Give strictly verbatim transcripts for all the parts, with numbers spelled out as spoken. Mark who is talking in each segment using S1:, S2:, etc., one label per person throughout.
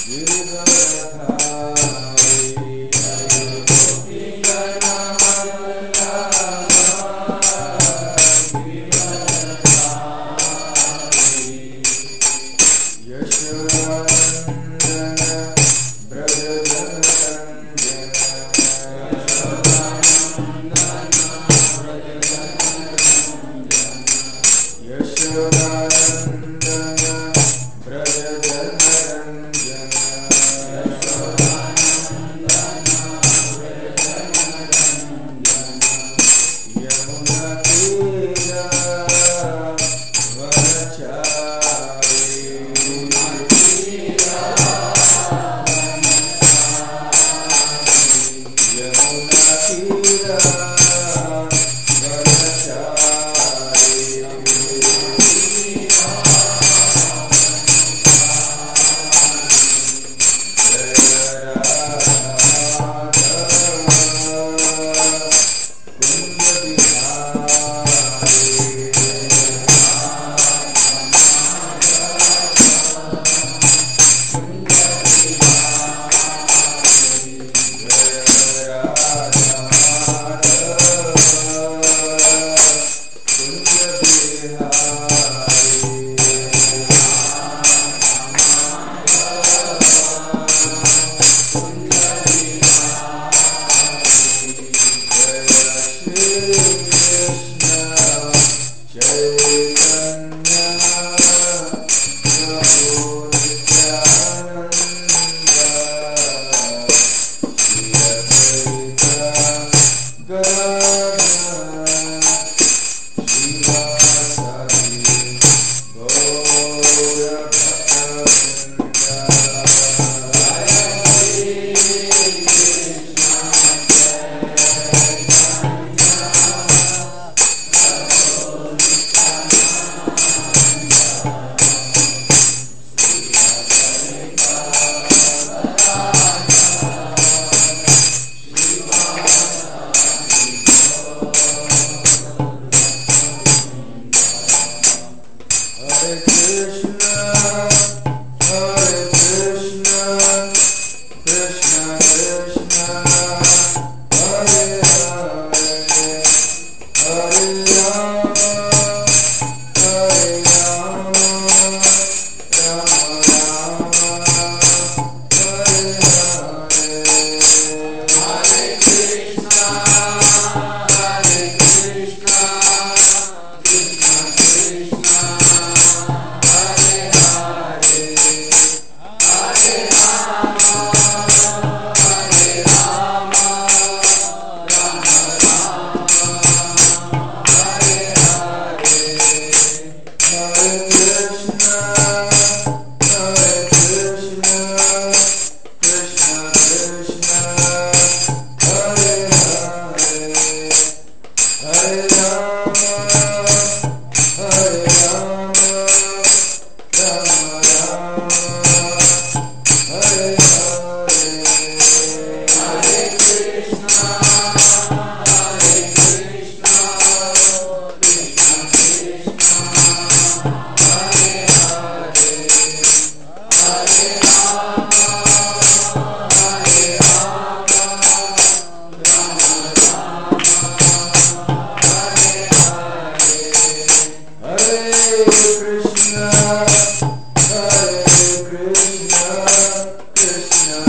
S1: Krishna, Hare Krishna, Krishna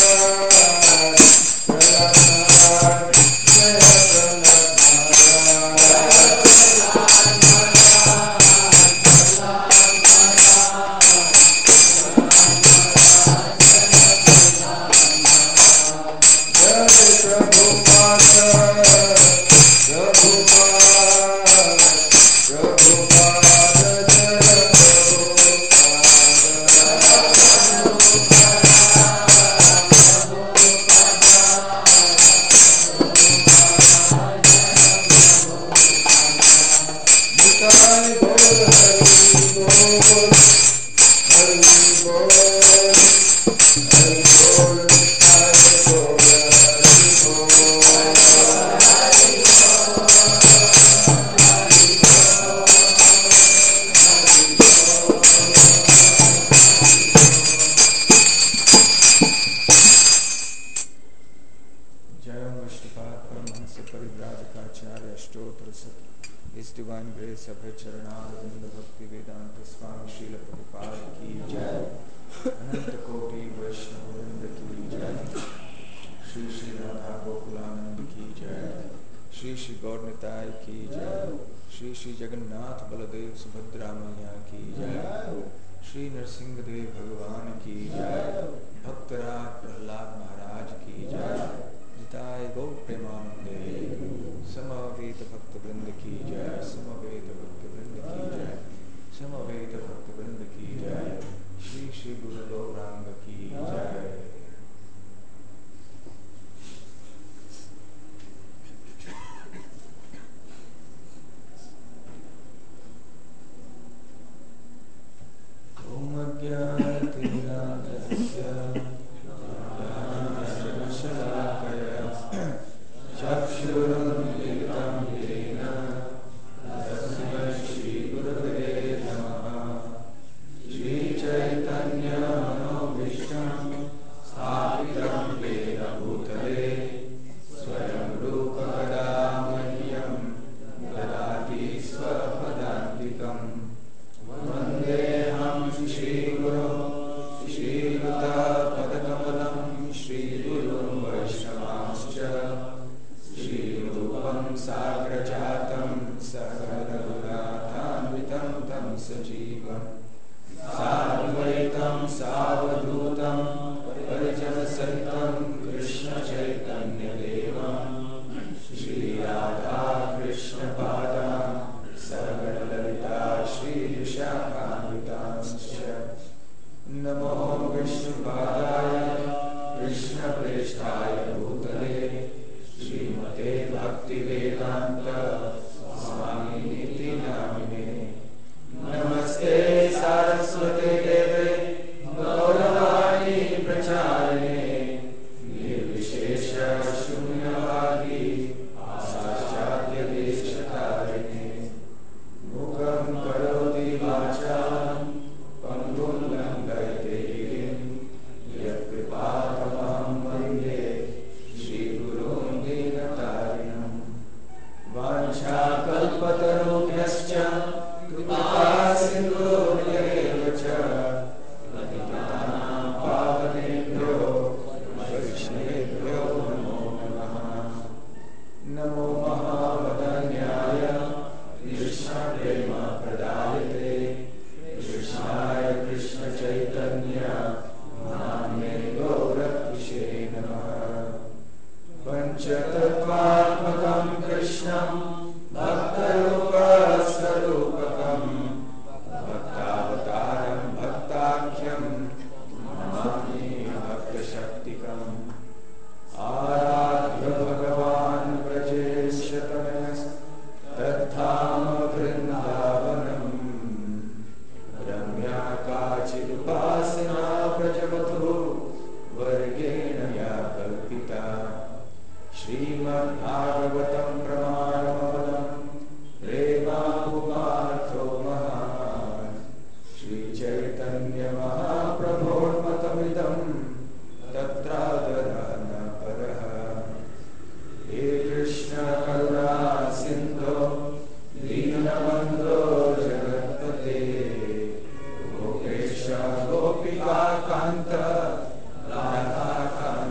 S1: Kanta Radha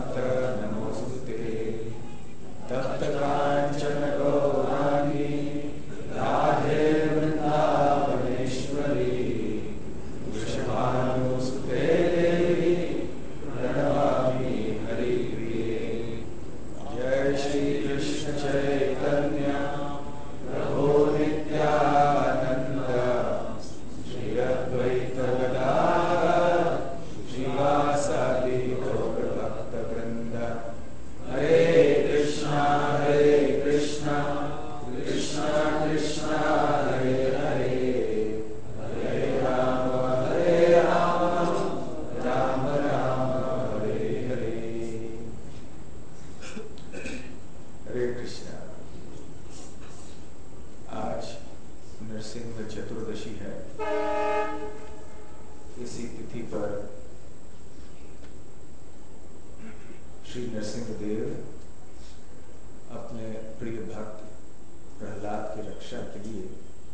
S1: Shri Narasimhadeva अपने प्रिय भक्त प्रहलाद की रक्षा के लिए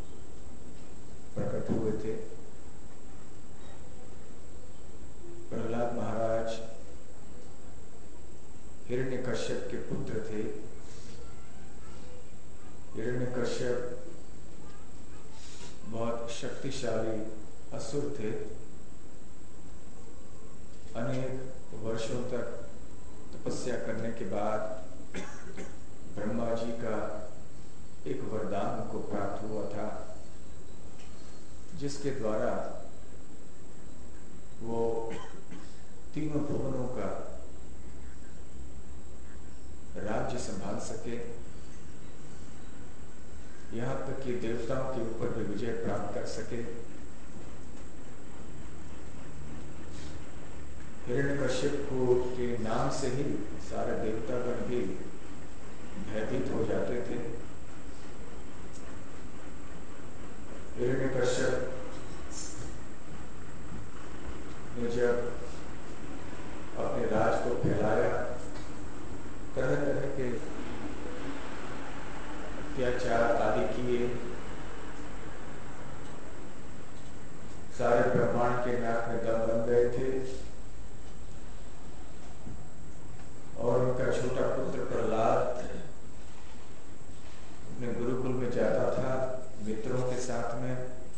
S1: प्रकट हुए थे। प्रहलाद महाराज हिरण्यकश्यप के पुत्र थे। हिरण्यकश्यप बहुत शक्तिशाली असुर थे। अनेक वर्षों तक तपस्या करने के बाद ब्रह्मा जी का एक वरदान उनको प्राप्त हुआ था, जिसके द्वारा वो तीनों भुवनों का राज्य संभाल सके, यहाँ तक कि देवताओं के ऊपर भी विजय प्राप्त कर सके। हिरण्यकश्यप को के नाम से ही सारे देवतागण भी भयभीत हो जाते थे। हिरण्यकश्यप ने जब अपने राज को फैलाया, तरह तरह के अत्याचार आदि किए, सारे ब्रह्मांड के नाक में दम बन गए थे। और उनका छोटा पुत्र प्रहलाद अपने गुरुकुल में जाता था मित्रों के साथ में।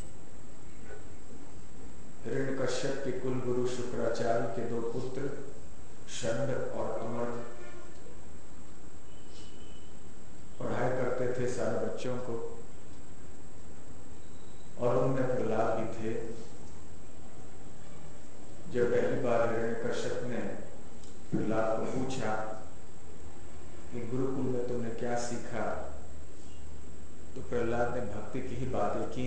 S1: हिरण्यकश्यप के कुल गुरु शुक्राचार्य के दो पुत्र शंड और अमर पढ़ाई करते थे सारे बच्चों को, और उनमें प्रहलाद भी थे। जब पहली बार हिरण्यकश्यप ने प्रहलाद को पूछा कि गुरुकुल में तुमने क्या सीखा, तो प्रहलाद ने भक्ति की ही बातें की।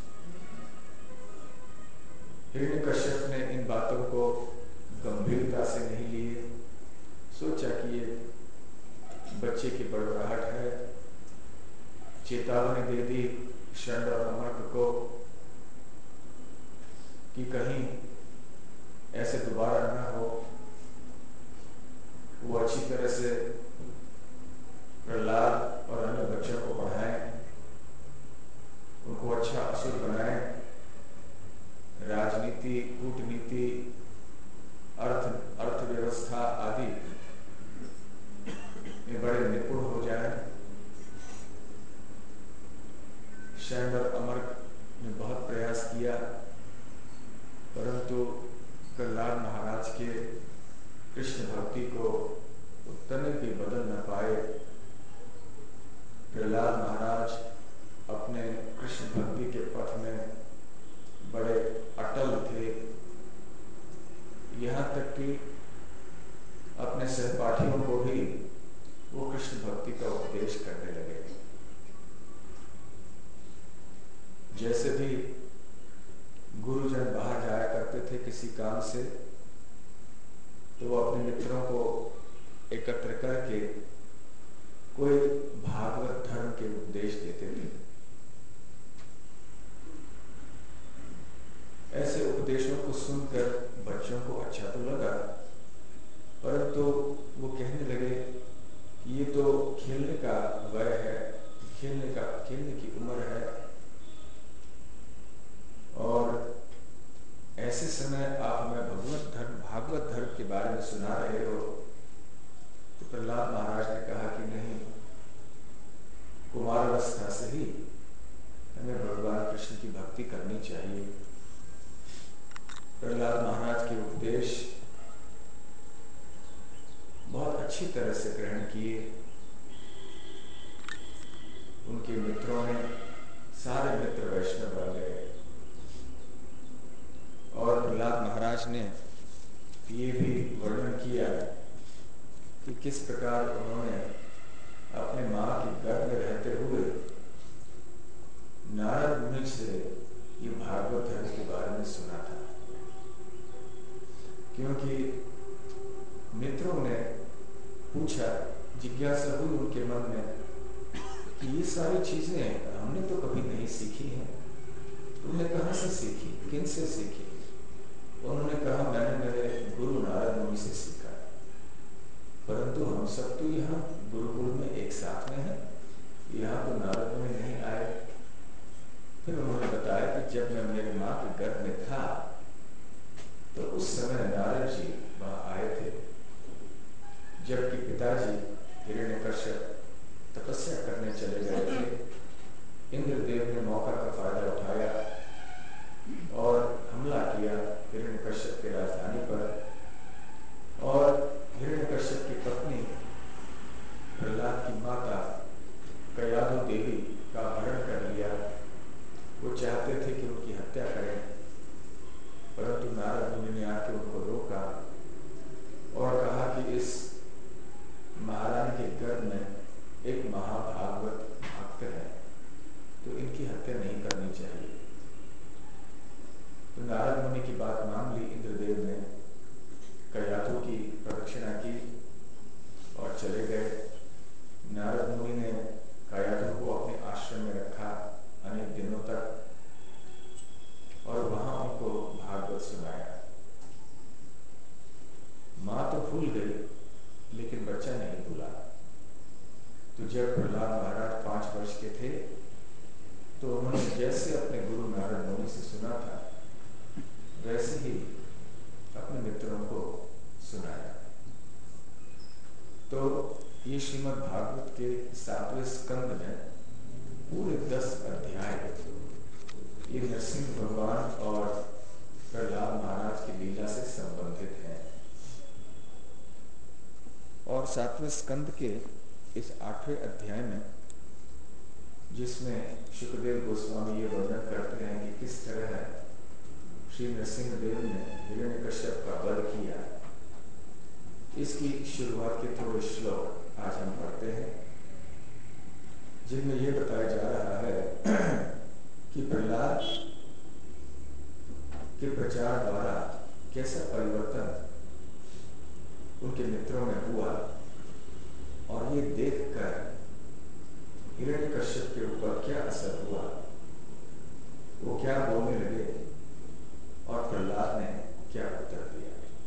S1: हिरण्यकश्यप ने इन बातों को गंभीरता से नहीं लिए, सोचा कि ये बच्चे की बड़बड़ाहट है। चेतावनी दे दी शंड और अमर्क को कि कहीं ऐसे दोबारा न हो। वो अच्छी तरह से प्रहलाद और अन्य बच्चों को पढ़ाएं, उनको अच्छा असुर बनाएं, राजनीति, कूटनीति, अर्थ अर्थव्यवस्था आदि में बड़े निपुण हो जाएं। शंड और अमर्क ने बहुत प्रयास किया, परंतु प्रहलाद महाराज के कृष्ण भक्ति को उतने भी बदल न पाए। प्रहलाद महाराज अपने कृष्ण भक्ति के पथ में बड़े अटल थे, यहाँ तक कि अपने सहपाठियों को भी वो कृष्ण भक्ति का उपदेश करने लगे। जैसे भी गुरुजन बाहर जाया करते थे किसी काम से, तो वो अपने मित्रों को एकत्र करके कोई भागवत धर्म के उपदेश देते थे। ऐसे उपदेशों को सुनकर बच्चों को अच्छा तो लगा, परंतु वो कहने लगे कि ये तो खेलने का वय है, खेलने का खेलने की उम्र है, और ऐसे समय आप हमें भगवत धर्म भागवत धर्म के बारे में सुना रहे हो। तो प्रहलाद महाराज ने कहा कि नहीं, कुमारावस्था से ही हमें भगवान कृष्ण की भक्ति करनी चाहिए। प्रहलाद महाराज के उपदेश बहुत अच्छी तरह से ग्रहण किए। उनके मित्रों ने सारे मित्र वैष्णव बन गए, और प्रहलाद महाराज ने ये भी वर्णन किया कि किस प्रकार उन्होंने अपने माँ की गर्भ में रहते हुए नारद मुनि से ये भागवत धर्म के बारे में सुना था। क्योंकि मित्रों ने पूछा, जिज्ञासा हुई उनके मन में कि ये सारी चीजें हमने तो कभी नहीं सीखी हैं, तुमने कहाँ से सीखी, किन से सीखी? उन्होंने कहा, मैंने मेरे गुरु नारद मुनि से सीखा। परंतु हम सब तो यहाँ गुरुकुल में एक साथ में हैं, यहाँ तो नारद मुनि नहीं आए। फिर उन्होंने बताया कि जब मैं मेरी माँ के गर्भ में था तो उस समय नारद जी वहाँ आए थे, जबकि पिताजी हिरण्यकश्यप तपस्या करने चले गए थे। इंद्रदेव ने मौका का फायदा उठाया और हमला किया हिरण्यकश्यप की राजधानी पर, और हिरण्यकश्यप की पत्नी प्रहलाद की माता कयाधु देवी का अपहरण कर लिया। वो चाहते थे कि उनकी हत्या करें, परंतु नारद मुनि ने आके उनको रोका और कहा कि इस महारानी के गर्भ में एक महाभागवत भक्त है, तो इनकी हत्या नहीं करनी चाहिए। तो नारद मुनि की बात मान ली इंद्रदेव ने, कयाधु की प्रदक्षिणा की और चले गए। नारद मुनि ने कयाधु को अपने आश्रम में रखा अनेक दिनों तक, और वहां उनको भागवत सुनाया। माँ तो भूल गई, लेकिन बच्चा नहीं भूला। तो जब प्रहलाद महाराज पांच वर्ष के थे तो उन्होंने जैसे अपने गुरु नारद मुनि से सुना था, वैसे ही अपने मित्रों को सुनाया। तो ये श्रीमद् भागवत के सातवें स्कंद में पूरे दस अध्याय ये नरसिंह भगवान और प्रहलाद महाराज की लीला से संबंधित हैं। और सातवें स्कंद के इस आठवें अध्याय में, जिसमें शुकदेव गोस्वामी ये वर्णन करते हैं कि किस तरह श्री नरसिंह देव ने हिरण्यकश्यप का वध किया, इसकी शुरुआत के थोड़े श्लोक आज हम पढ़ते हैं, जिनमें यह बताया जा रहा है कि प्रहलाद के प्रचार द्वारा कैसा परिवर्तन उनके मित्रों में हुआ, और ये देखकर हिरण्यकश्यप के ऊपर क्या असर हुआ, वो क्या बोलने लगे और प्रहलाद ने क्या उत्तर दिया।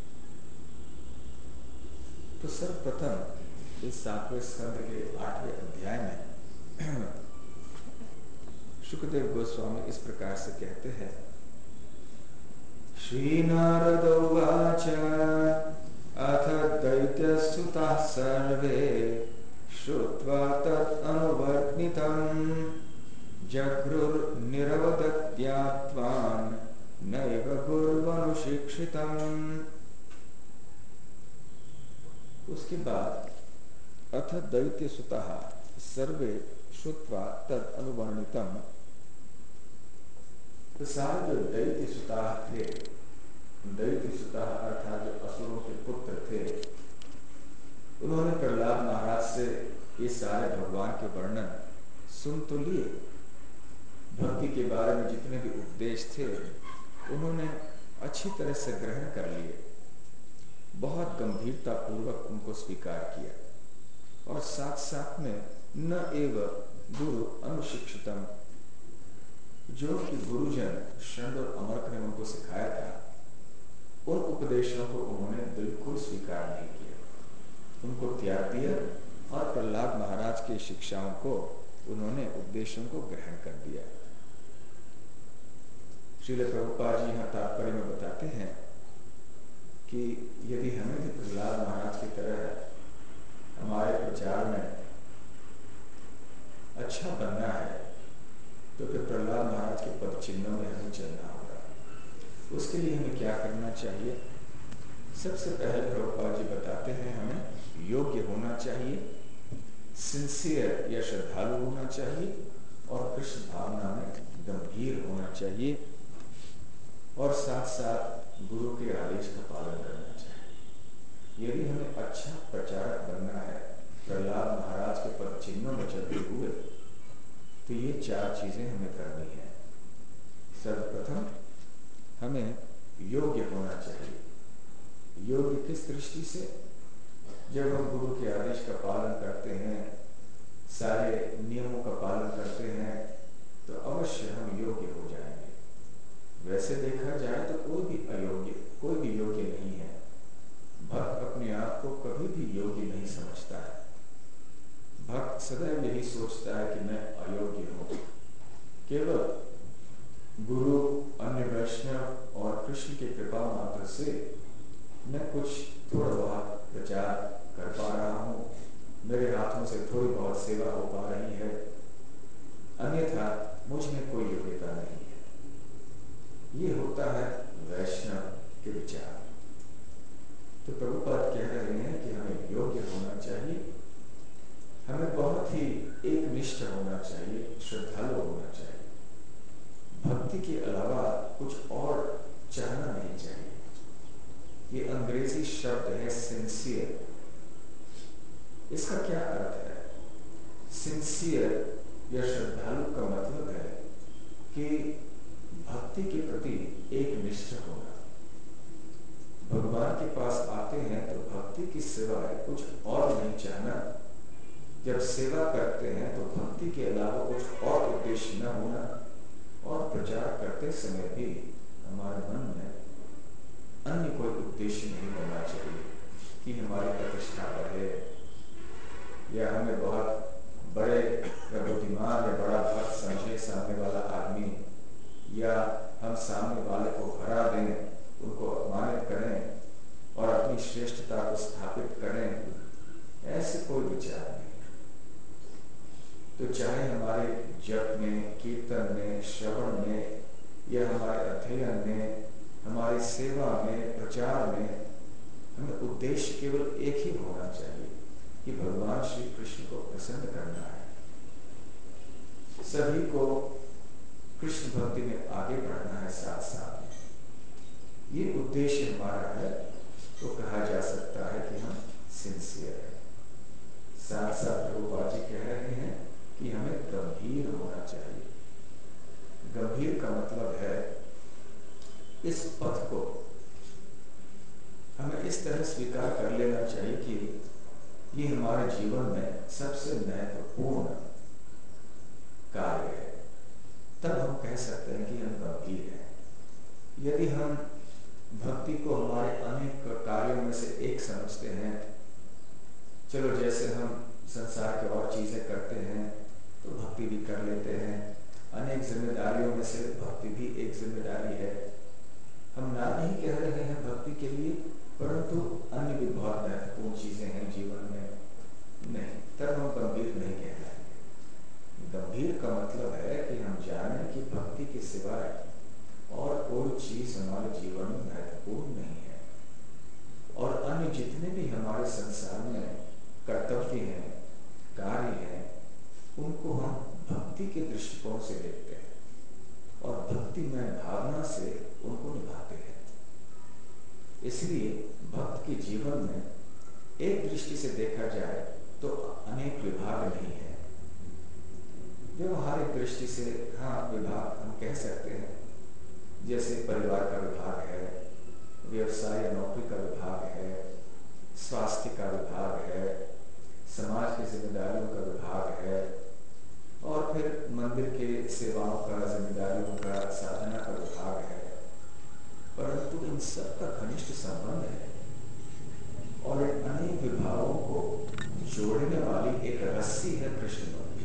S1: तो सर्वप्रथम इस सातवें स्कंद के आठवें अध्याय में शुकदेव गोस्वामी इस प्रकार से कहते हैं, श्री नारद उवाच अथ दैत्यसुताः सर्वे श्रुत्वा तत् अनुवर्णितं जगृर्निरवदत्यात्वान् नैव गुर्वनुशिक्षितम्। उसके बाद अथ दैत्यसुताः सर्वे श्रुत्वा तत् अनुवर्णितम्, तो सारे जो दैत्यसुताः थे, दैत्यसुताः अर्थात जो असुरों के पुत्र थे, उन्होंने प्रहलाद महाराज से ये सारे भगवान के वर्णन सुन तो लिए, भक्ति के बारे में जितने भी उपदेश थे उन्होंने अच्छी तरह से ग्रहण कर लिए, बहुत गंभीरता पूर्वक उनको स्वीकार किया, और साथ साथ में न एव गुरु अनुशिक्षितम, जो कि गुरुजन षण्ड और अमर्क ने उनको सिखाया था, उन उपदेशों को उन्होंने बिल्कुल स्वीकार नहीं किया, उनको त्याग दिया, और प्रहलाद महाराज की शिक्षाओं को उन्होंने उपदेशों को ग्रहण कर दिया। श्रील प्रभुपाद जी यहाँ तात्पर्य में बताते हैं कि यदि हमें भी प्रहलाद महाराज की तरह हमारे प्रचार में अच्छा बनना है, तो फिर प्रहलाद महाराज के पद चिन्हों में हमें चलना होगा। उसके लिए हमें क्या करना चाहिए? सबसे पहले प्रभुपाद जी बताते हैं हमें योग्य होना चाहिए, सिंसियर या श्रद्धालु होना चाहिए, और कृष्ण भावना में गंभीर होना चाहिए, और साथ साथ गुरु के आदेश का पालन करना चाहिए। यदि हमें अच्छा प्रचारक बनना है प्रहलाद महाराज के पद चिन्हों में चलते हुए, तो ये चार चीजें हमें करनी है। सर्वप्रथम हमें योग्य होना चाहिए। योग्य किस दृष्टि से? जब हम गुरु के आदेश का पालन करते हैं, सारे नियमों का पालन करते हैं, तो अवश्य हम योग्य हो जाएंगे। वैसे देखा जाए तो कोई भी अयोग्य, कोई भी योग्य नहीं है। भक्त अपने आप को कभी भी योग्य सदैव यही सोचता है कि मैं अयोग्य हूँ। केवल गुरु, अन्य वैष्णव और कृष्ण की कृपा मात्र से मैं कुछ थोड़ा बहुत प्रचार कर पा रहा हूँ, मेरे हाथों से थोड़ी बहुत सेवा हो पा रही है, अन्यथा मुझ में कोई योग्यता नहीं है। ये होता है वैष्णव के विचार। तो प्रभुपाद कह रहे हैं कि हमें योग्य होना चाहिए, हमें बहुत ही एकनिष्ठ होना चाहिए, श्रद्धालु होना चाहिए। भक्ति के अलावा कुछ और चाहना नहीं चाहिए। ये अंग्रेजी शब्द है सिंसियर। इसका क्या अर्थ है? सिंसियर या श्रद्धालु का मतलब है कि भक्ति के प्रति एकनिष्ठ होना। भगवान के पास आते हैं तो भक्ति की सिवाय कुछ और नहीं चाहना। जब सेवा करते हैं तो भक्ति के अलावा कुछ और उद्देश्य न होना, और प्रचार करते समय भी हमारे मन में अन्य कोई उद्देश्य नहीं होना चाहिए कि हमारी प्रतिष्ठा बढ़े, या हमें बहुत बड़े बुद्धिमान या बड़ा भक्त समझे सामने वाला आदमी, या हम सामने वाले को हरा दें, उनको अपमानित करें और अपनी श्रेष्ठता को स्थापित करें। ऐसे कोई विचार नहीं। तो चाहे हमारे जप में, कीर्तन में, श्रवण में, या हमारे अध्ययन में, हमारी सेवा में, प्रचार में, हमें उद्देश्य केवल एक ही होना चाहिए कि भगवान श्री कृष्ण को प्रसन्न करना है, सभी को कृष्ण भक्ति में आगे बढ़ना है साथ साथ। ये उद्देश्य हमारा है तो कहा जा सकता है कि हम सिंसियर हैं। साथ साथ प्रभुपाद जी कह रहे हैं कि हमें गंभीर होना चाहिए। गंभीर का मतलब है इस पथ को हमें इस तरह स्वीकार कर लेना चाहिए कि ये हमारे जीवन में सबसे महत्वपूर्ण कार्य है। तब हम कह सकते हैं कि हम गंभीर हैं। यदि हम भक्ति को हमारे अनेक कार्यों में से एक समझते हैं, चलो जैसे हम संसार के और चीजें करते हैं तो भक्ति भी कर लेते हैं, अनेक जिम्मेदारियों में से भक्ति भी एक जिम्मेदारी है। हम ना नहीं कह रहे हैं भक्ति के लिए, परंतु अन्य भी बहुत महत्वपूर्ण चीजें हैं जीवन में। नहीं, तब हम गंभीर नहीं कह रहे हैं। गंभीर का मतलब है कि हम जानें कि भक्ति के सिवाय और कोई चीज हमारे जीवन में महत्वपूर्ण नहीं है, और अन्य जितने भी हमारे संसार में कर्तव्य हैं, कार्य हैं, उनको हम भक्ति के दृष्टिकोण से देखते हैं और भक्तिमय भावना से उनको निभाते हैं। इसलिए भक्त के जीवन में एक दृष्टि से देखा जाए तो अनेक विभाग नहीं है। व्यवहारिक दृष्टि से हाँ विभाग हम कह सकते हैं, जैसे परिवार का विभाग है, व्यवसाय या नौकरी का विभाग है, स्वास्थ्य का विभाग है, समाज की जिम्मेदारियों का विभाग है, और फिर मंदिर के सेवाओं का, जिम्मेदारियों का, साधना का विभाग है। परंतु इन सब का घनिष्ठ संबंध है, और इन अनेक विभागों को जोड़ने वाली एक रस्सी है कृष्ण भक्ति।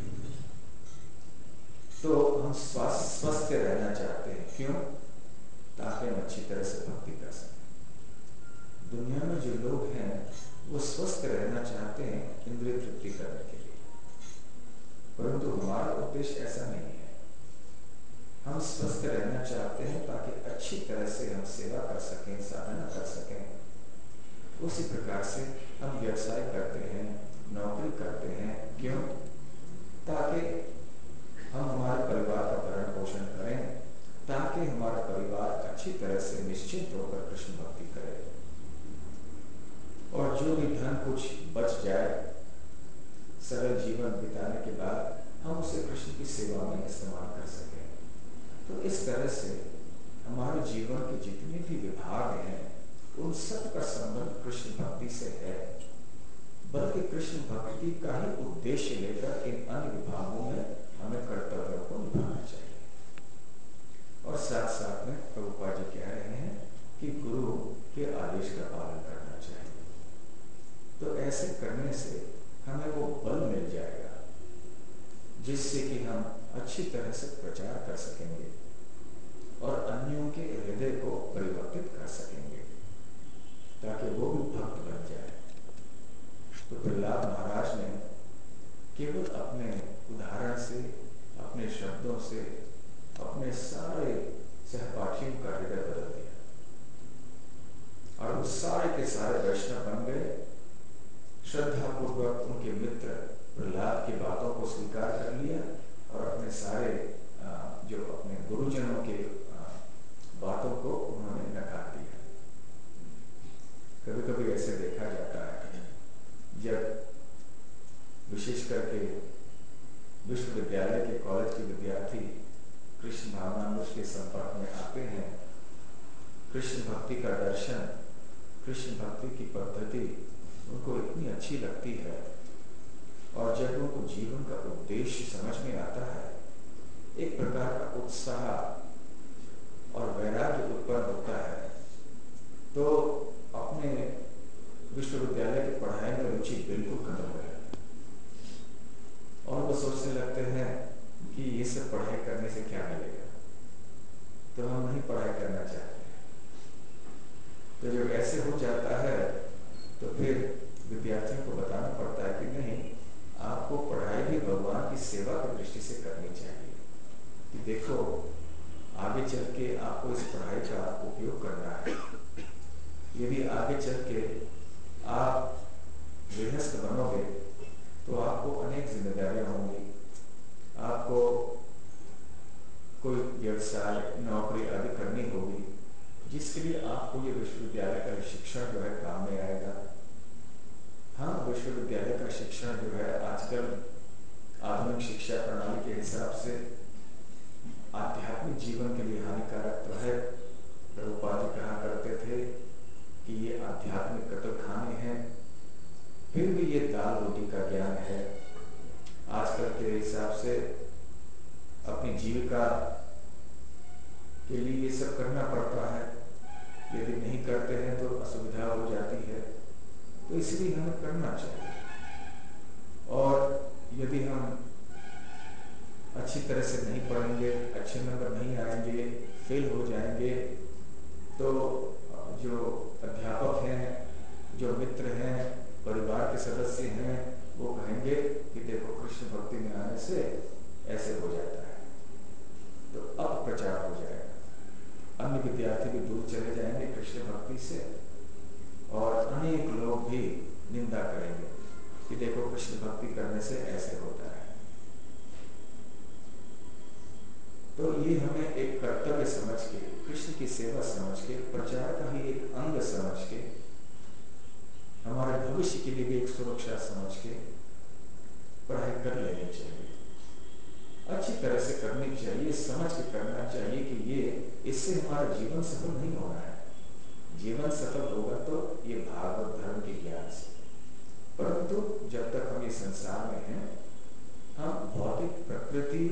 S1: तो हम स्वस्थ स्वस्थ रहना चाहते हैं। क्यों? ताकि हम अच्छी तरह से भक्ति कर सकें। दुनिया में जो लोग हैं वो स्वस्थ रहना चाहते हैं इंद्रिय तृप्ति करने के लिए, परंतु हमारा उद्देश्य ऐसा नहीं है। हम स्वस्थ रहना चाहते हैं ताकि अच्छी तरह से हम सेवा कर सकें, साधना कर सकें। उसी प्रकार से हम व्यवसाय करते हैं, नौकरी करते हैं। क्यों? ताकि हम हमारे परिवार का भरण पोषण करें, ताकि हमारा परिवार अच्छी तरह से निश्चित होकर कृष्ण भक्ति करे, और जो भी धन कुछ बच जाए सरल जीवन बिताने के बाद, हम उसे कृष्ण की सेवा में इस्तेमाल कर सकें। तो इस तरह से हमारे जीवन के जितने भी विभाग हैं उन सब का संबंध कृष्ण भक्ति से है, बल्कि कृष्ण भक्ति का ही उद्देश्य लेकर इन अन्य विभागों में हमें कर्तव्यों को निभाना चाहिए। और साथ साथ में प्रभुपाद जी कह रहे हैं कि गुरु के आदेश का पालन करना चाहिए। तो ऐसे करने से हमें वो बल मिल जाएगा जिससे कि हम अच्छी तरह से प्रचार कर सकेंगे और अन्यों के हृदय को परिवर्तित कर सकेंगे ताकि वो भी भक्त बन जाए। तो प्रहलाद महाराज ने केवल अपने उदाहरण से, अपने शब्दों से अपने सारे सहपाठियों का हृदय बदल दिया और वो सारे के सारे वैष्णव बन गए। श्रद्धापूर्वक उनके मित्र प्रहलाद की बातों को स्वीकार कर लिया और अपने सारे जो अपने गुरुजनों के बातों को उन्होंने नकार दिया। कभी कभी ऐसे देखा जाता है जब विशेष करके विश्वविद्यालय के कॉलेज के विद्यार्थी कृष्ण भावनामृत के संपर्क में आते हैं, कृष्ण भक्ति का दर्शन, कृष्ण भक्ति की पद्धति उनको इतनी अच्छी लगती है और जब उनको जीवन का उद्देश्य समझ में आता है, एक प्रकार का उत्साह और वैराग्य उत्पन्न होता है, तो अपने विश्वविद्यालय की पढ़ाई में रुचि बिल्कुल खत्म हो जाती है और वो सोचने लगते हैं कि ये सब पढ़ाई करने से क्या मिलेगा, तो हम नहीं पढ़ाई करना चाहते। तो जब ऐसे हो जाता है तो फिर विद्यार्थियों को बताना पड़ता है कि नहीं, आपको पढ़ाई भी भगवान की सेवा की दृष्टि से करनी चाहिए कि देखो आगे चल के आपको इस पढ़ाई का उपयोग करना है। यदि आगे चल के आप गृहस्थ बनोगे तो आपको अनेक जिम्मेदारियां होंगी, आपको कोई व्यवसाय, नौकरी आदि करनी होगी, जिसके लिए आपको ये विश्वविद्यालय का शिक्षण जो है काम में आएगा। हाँ, विश्वविद्यालय का शिक्षण जो है आजकल आधुनिक शिक्षा प्रणाली के हिसाब से आध्यात्मिक जीवन के लिए हानिकारक तो है। प्रभुपाद जी कहा करते थे कि ये आध्यात्मिक कत्ल खाने हैं, फिर भी ये दाल रोटी का ज्ञान है। आजकल के हिसाब से अपनी जीविका के लिए ये सब करना पड़ता है, यदि नहीं करते हैं तो असुविधा हो जाती है, तो इसलिए हमें करना चाहिए। और यदि हम अच्छी तरह से नहीं पढ़ेंगे, अच्छे नंबर नहीं आएंगे, फेल हो जाएंगे, तो जो अध्यापक हैं, जो मित्र हैं, परिवार के सदस्य हैं, वो कहेंगे कि देखो कृष्ण भक्ति में आने से ऐसे हो जाता है, तो अब प्रचार हो जाएगा। अन्य विद्यार्थी भी दूर चले जाएंगे कृष्ण भक्ति से और अनेक लोग भी निंदा करेंगे कि देखो कृष्ण भक्ति करने से ऐसे होता है। तो ये हमें एक कर्तव्य समझ के, कृष्ण की सेवा समझ के, प्रचार का ही एक अंग समझ के, हमारे भविष्य के लिए भी एक सुरक्षा समझ के पढ़ाई कर लेनी चाहिए। अच्छी तरह से करनी चाहिए, समझ के करना चाहिए कि ये इससे हमारा जीवन सफल नहीं होना है। जीवन सफल होगा तो ये भागवत धर्म के ज्ञान से, परंतु जब तक हम ये संसार में हैं, हम भौतिक प्रकृति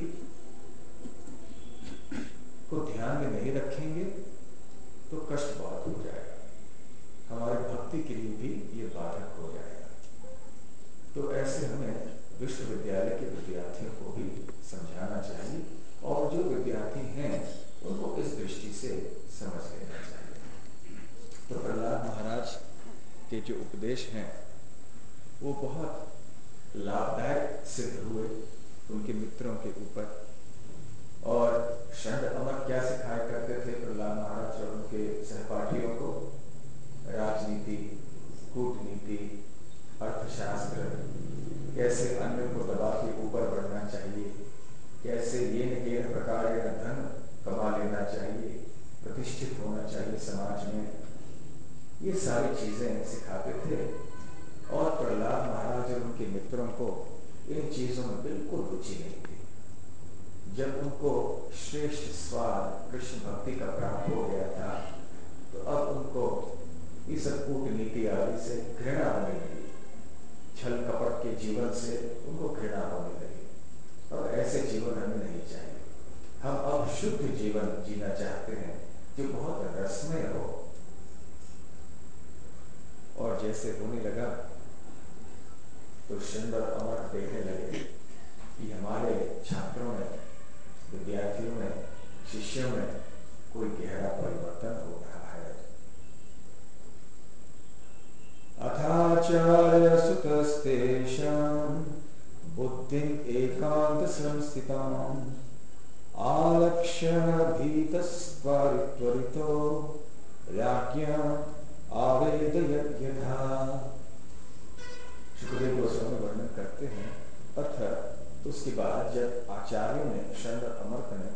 S1: को ध्यान में नहीं रखेंगे तो कष्ट बहुत हो जाएगा, हमारी भक्ति के लिए भी ये बाधक हो जाएगा। तो ऐसे हमें विश्वविद्यालय के विद्यार्थियों को भी समझाना चाहिए और जो विद्यार्थी हैं उनको इस दृष्टि से समझ लेना चाहिए। तो प्रहलाद महाराज के जो उपदेश हैं वो बहुत लाभदायक सिद्ध हुए उनके मित्रों के ऊपर। और षंड अमर क्या सिखाया करते थे प्रहलाद महाराज और उनके सहपाठियों को? राजनीति, कूटनीति, अर्थशास्त्र, कैसे अन्य को दबा के ऊपर बढ़ना चाहिए, कैसे ये न प्रकार धन कमा लेना चाहिए, प्रतिष्ठित होना चाहिए समाज में, ये सारी चीजें सिखाते थे। और प्रहलाद महाराज और उनके मित्रों को इन चीजों में बिल्कुल रुचि नहीं थी। जब उनको श्रेष्ठ स्वाद कृष्ण भक्ति का प्राप्त हो गया था तो अब उनको इस कूटनीति आदि से घृणा होने लगी, छल कपट के जीवन से उनको घृणा होने लगी। अब ऐसे जीवन हमें नहीं चाहिए। हम अब शुद्ध जीवन जीना चाहते हैं जो बहुत रसमय हो। जैसे होने लगा तो षंड और अमर देखने लगे कि हमारे छात्रों में, विद्यार्थियों में, शिष्यों में कोई गहरा परिवर्तन हो रहा है। अथाचार्य सुतस्तेषां बुद्धिं एकांत संस्थितां आलक्ष्य भीतस्त्वरितो राज्ञा आवेदयत् यथा। सुखदेव गोस्वामी वर्णन करते हैं। अथ उसके बाद जब आचार्यों ने, शंकर अमर्क ने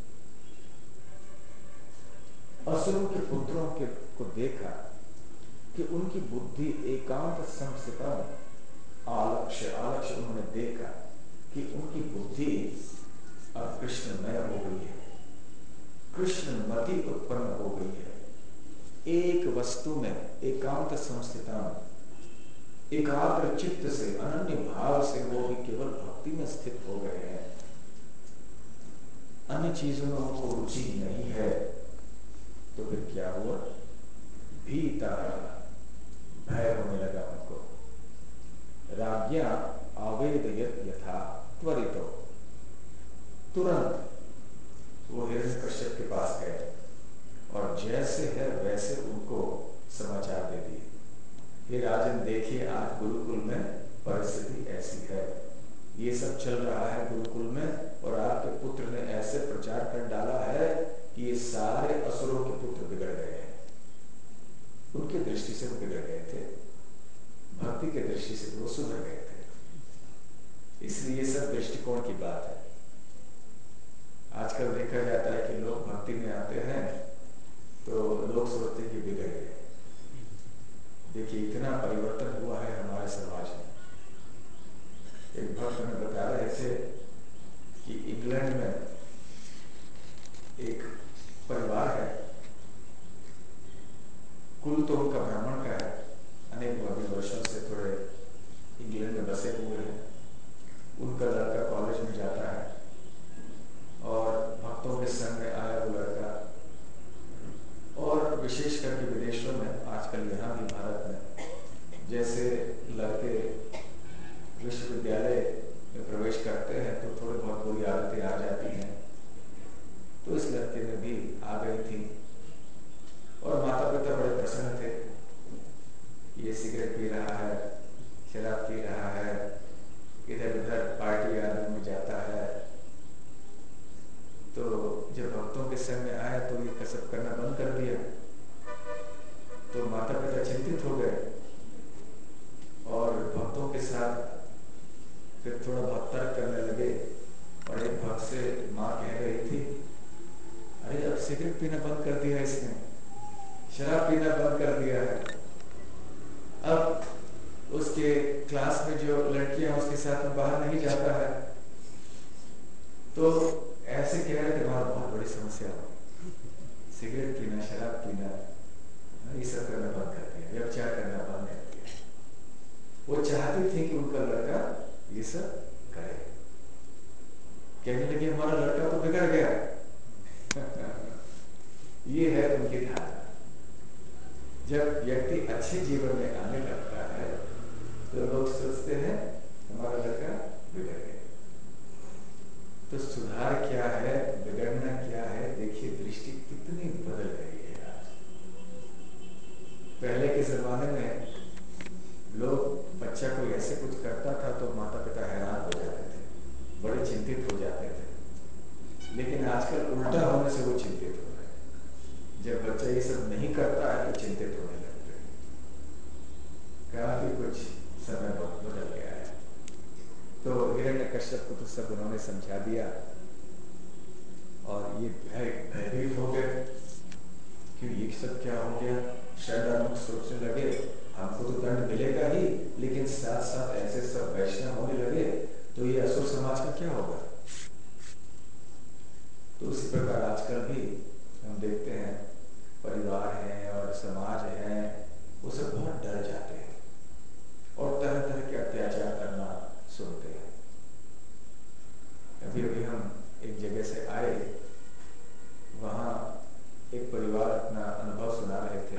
S1: असुरों के पुत्रों के को देखा कि उनकी बुद्धि एकांत संस्थिता में, आलक्ष्य आलक्ष्य उन्होंने देखा कि उनकी बुद्धि अब कृष्णमय हो गई है, कृष्णमति उत्पन्न हो गई है। एक वस्तु में एकांत संस्थिता में, एकाग्र चित्त से, अनन्य भाव से वो भी केवल भक्ति में स्थित हो गए हैं। अन्य चीजों में उनको रुचि नहीं है। तो फिर क्या हुआ? भीता, भय होने लगा उनको। राज्ञा आवेदयत् यथा त्वरितो, तुरंत वो हिरण्यकश्यप के पास गए और जैसे है वैसे उनको समाचार दे दिए। हे राजन, देखिए आज गुरुकुल में परिस्थिति ऐसी है, ये सब चल रहा है गुरुकुल में, और आपके पुत्र ने ऐसे प्रचार कर डाला है कि ये सारे असुरों के पुत्र बिगड़ गए हैं। उनकी दृष्टि से वो बिगड़ गए थे, भक्ति के दृष्टि से वो सुधर गए थे। इसलिए ये सब दृष्टिकोण की बात है। आजकल देखा जाता है कि लोग भक्ति में आते हैं तो लोग सोचते हैं कि बिगड़ गए। देखिए इतना परिवर्तन हुआ है हमारे समाज में। एक भक्त हमें बता रहे थे कि इंग्लैंड में एक परिवार है, कुल तो उनका ब्राह्मण का है, अनेक वर्षों से थोड़े इंग्लैंड में बसे हुए हैं। उनका लड़का कॉलेज में जाता है और भक्तों के संग में आया वो लड़का, और विशेष करके विदेशों में, आजकल यहाँ भी भारत में, जैसे लड़के विश्वविद्यालय में प्रवेश करते हैं तो थोड़ी बहुत बुरी आदतें आ जाती हैं। तो इस लड़के में भी आ गई थी और माता पिता बड़े प्रसन्न थे। ये सिगरेट पी रहा है, शराब पी रहा है, इधर उधर पार्टी आदि में जाता है। तो जब भक्तों के संग में आया तो ये कसब करना बंद कर दिया। तो माता पिता चिंतित हो गए और भक्तों के साथ फिर थोड़ा बहुत तर्क करने लगे। और एक भक्त से माँ कह रही थी, अरे अब सिगरेट पीना बंद कर दिया इसने, शराब पीना बंद कर दिया है, अब उसके क्लास में जो लड़कियां उसके साथ में बाहर नहीं जाता है। तो ऐसे कह रहे थे, बहुत बड़ी समस्या हो, सिगरेट पीना, शराब पीना, ये सब करना बंद कर दिया, व्यभिचार करना बंद कर दिया। वो चाहती थी कि उनका लड़का ये सब करे। कहने लगे हमारा लड़का तो बिगड़ गया। ये है उनकी धारणा। जब व्यक्ति अच्छे जीवन में आने लगता है तो लोग सोचते हैं हमारा लड़का बिगड़ गया। तो सुधार क्या है, बिगड़ना क्या है? देखिए दृष्टि कितनी बदल गई है आज। पहले के जमाने में लोग, बच्चा कोई ऐसे कुछ करता था तो माता पिता हैरान हो जाते थे, बड़े चिंतित हो जाते थे। लेकिन आजकल उल्टा होने से वो चिंतित हो रहे हैं। जब बच्चा ये सब नहीं करता है तो चिंतित होने लगते हैं। काफी कुछ समय बदल गया है। तो हिरण्यकश्यप को तो सब उन्होंने समझा दिया और ये भय भयभीत हो गए कि ये सब क्या हो गया। शरणागत सोचने लगे हमको तो दंड मिलेगा ही, लेकिन साथ साथ ऐसे सब वैष्णव होने लगे तो ये असुर समाज का क्या होगा। तो उसी प्रकार आजकल भी हम देखते हैं परिवार है और समाज है, वो सब बहुत डर जाते हैं और तरह तरह के अत्याचार करना सुनते हैं। अभी अभी हम एक जगह से आए, वहाँ एक परिवार अपना अनुभव सुना रहे थे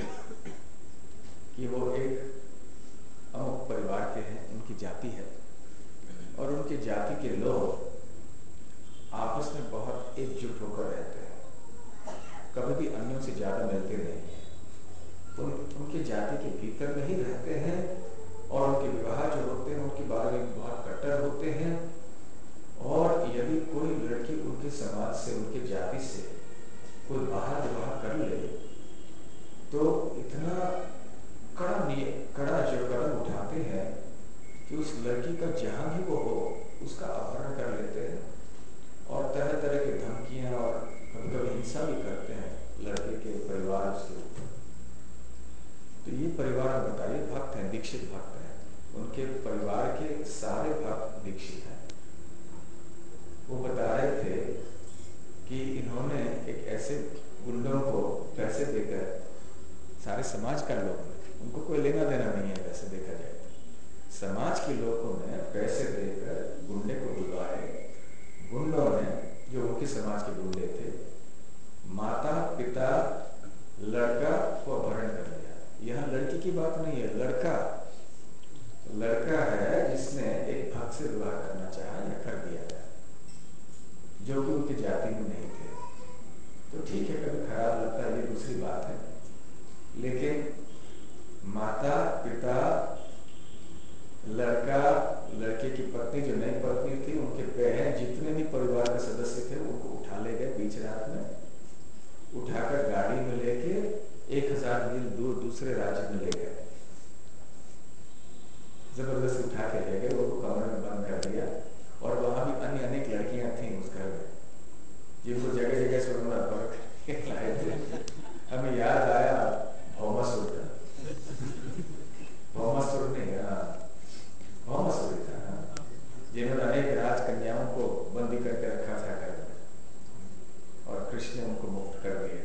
S1: कि वो एक अमुक परिवार के हैं, उनकी जाति है और उनके जाति के लोग आपस में बहुत एकजुट होकर रहते हैं, कभी भी अन्यों से ज्यादा मिलते नहीं हैं। उन, उनके जाति के भीतर में ही रहते हैं और उनके विवाह जो होते हैं उनके बारे में बहुत कट्टर होते हैं। और यदि कोई लड़की उनके समाज से, उनके जाति से कोई बाहर विवाह कर ले तो इतना कड़ा कड़ा जो कदम उठाते हैं कि उस लड़की का जहां भी वो हो उसका अपहरण कर लेते हैं और तरह तरह की धमकियां और कभी कभी हिंसा भी करते हैं लड़के के परिवार के ऊपर। तो ये परिवार बताइए भक्त हैं, दीक्षित भक्त हैं, उनके परिवार के सारे भक्त दीक्षित हैं। वो बता रहे थे कि इन्होंने एक ऐसे गुंडों को पैसे देकर, सारे समाज का लोग, उनको कोई लेना देना नहीं है वैसे देखा जाए तो, समाज के लोगों ने पैसे देकर गुंडे को बुलवाए। गुंडों ने, जो उनके समाज के गुंडे थे, माता पिता लड़का को अपहरण कर लिया। यहाँ लड़की की बात नहीं है, लड़का लड़का है जिसने एक भक्त से विवाह करना चाहा या कर दिया गया, जो कि उनकी जाति में नहीं थे। तो ठीक है, कभी खराब लगता है, ये दूसरी बात है, लेकिन माता पिता लड़का, लड़के की पत्नी जो नई पत्नी थी, उनके बहन, जितने भी परिवार के सदस्य थे उनको उठा ले गए बीच रात में, उठाकर गाड़ी में लेके एक हजार मील दूर दूसरे राज्य में ले गए, जबरदस्ती उठा के ले गए, वो कमरे में बंद कर दिया। और वहां भी अन्य अनेक लड़कियां थी उस घर में, जिनको जगह जगह से उन्होंने अपहरण लाए थे। हमें याद आया भौमासुर का, भौमासुर नहीं, भौमासुर था, जिन्होंने अनेक राजकन्याओं को बंदी करके रखा था घर में और कृष्ण ने उनको मुक्त कर दिया।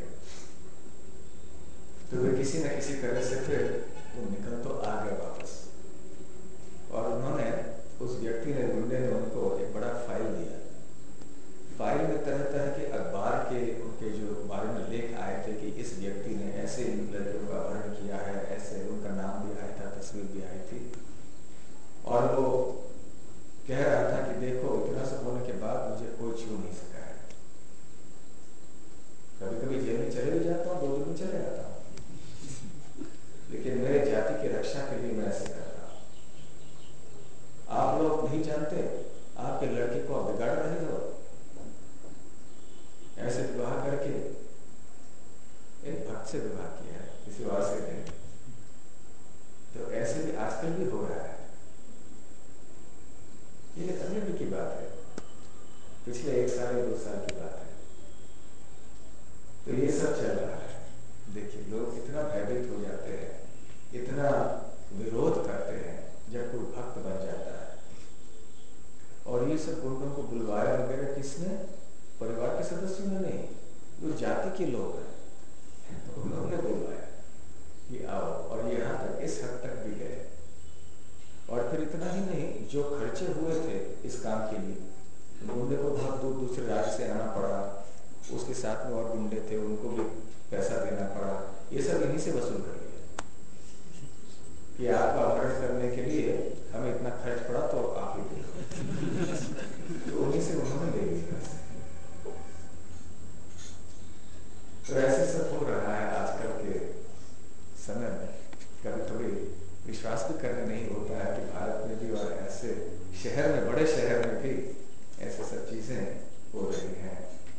S1: तो वे किसी न किसी तरह से फिर वो निकल तो आ गए वापस, और उन्होंने, उस व्यक्ति ने, गुंडे ने उनको एक बड़ा फाइल दिया। फाइल में तरह तरह के अखबार के उनके जो बारे में लेख आए थे कि इस व्यक्ति ने ऐसे इन लड़कियों का अपहरण किया है, ऐसे, उनका नाम भी आया था, तस्वीर भी आई थी। और वो कह रहा था कि देखो, इतना सब होने के बाद मुझे कोई छू नहीं सका है। कभी कभी जेल में चले भी जाता हूँ, दो दिन में चले जाता हूँ, लेकिन मेरे जाति की रक्षा के लिए मैं ऐसे करता हूँ। आप लोग नहीं जानते, आपके लड़के को आप बिगाड़ रहे हो ऐसे विवाह करके। एक भक्त से विवाह किया है किसी और से नहीं। तो ऐसे भी आजकल भी हो रहा है। ये अभी की बात है, पिछले एक साल या दो साल की बात है। तो ये सब चल रहा है। देखिए, लोग इतना भयभीत हो जाते हैं, इतना विरोध करते हैं जब कोई भक्त बन जाता है। और ये सब गुंडों को बुलवाया वगैरह किसने? परिवार के सदस्यों ने नहीं, जो जाति के लोग हैं उन्होंने बुलवाया कि आओ, और यहाँ तक, इस हद तक भी गए। और फिर इतना ही नहीं, जो खर्चे हुए थे इस काम के लिए, गुंडे को बहुत दूर दूसरे राज्य से आना पड़ा, उसके साथ में और गुंडे थे, उनको भी पैसा देना पड़ा। ये सब इन्हीं से वसूल कर लिया कि आपका अपहरण करने के लिए हमें इतना खर्च पड़ा, तो आप ही दे। तो उन्हीं से उन्होंने ले लिया। तो ऐसे सब हो रहा है आजकल के समय में। कभी कभी विश्वास भी करने नहीं होता है कि भारत में भी और ऐसे शहर में, बड़े शहर में भी ऐसे सब चीजें हो रही हैं।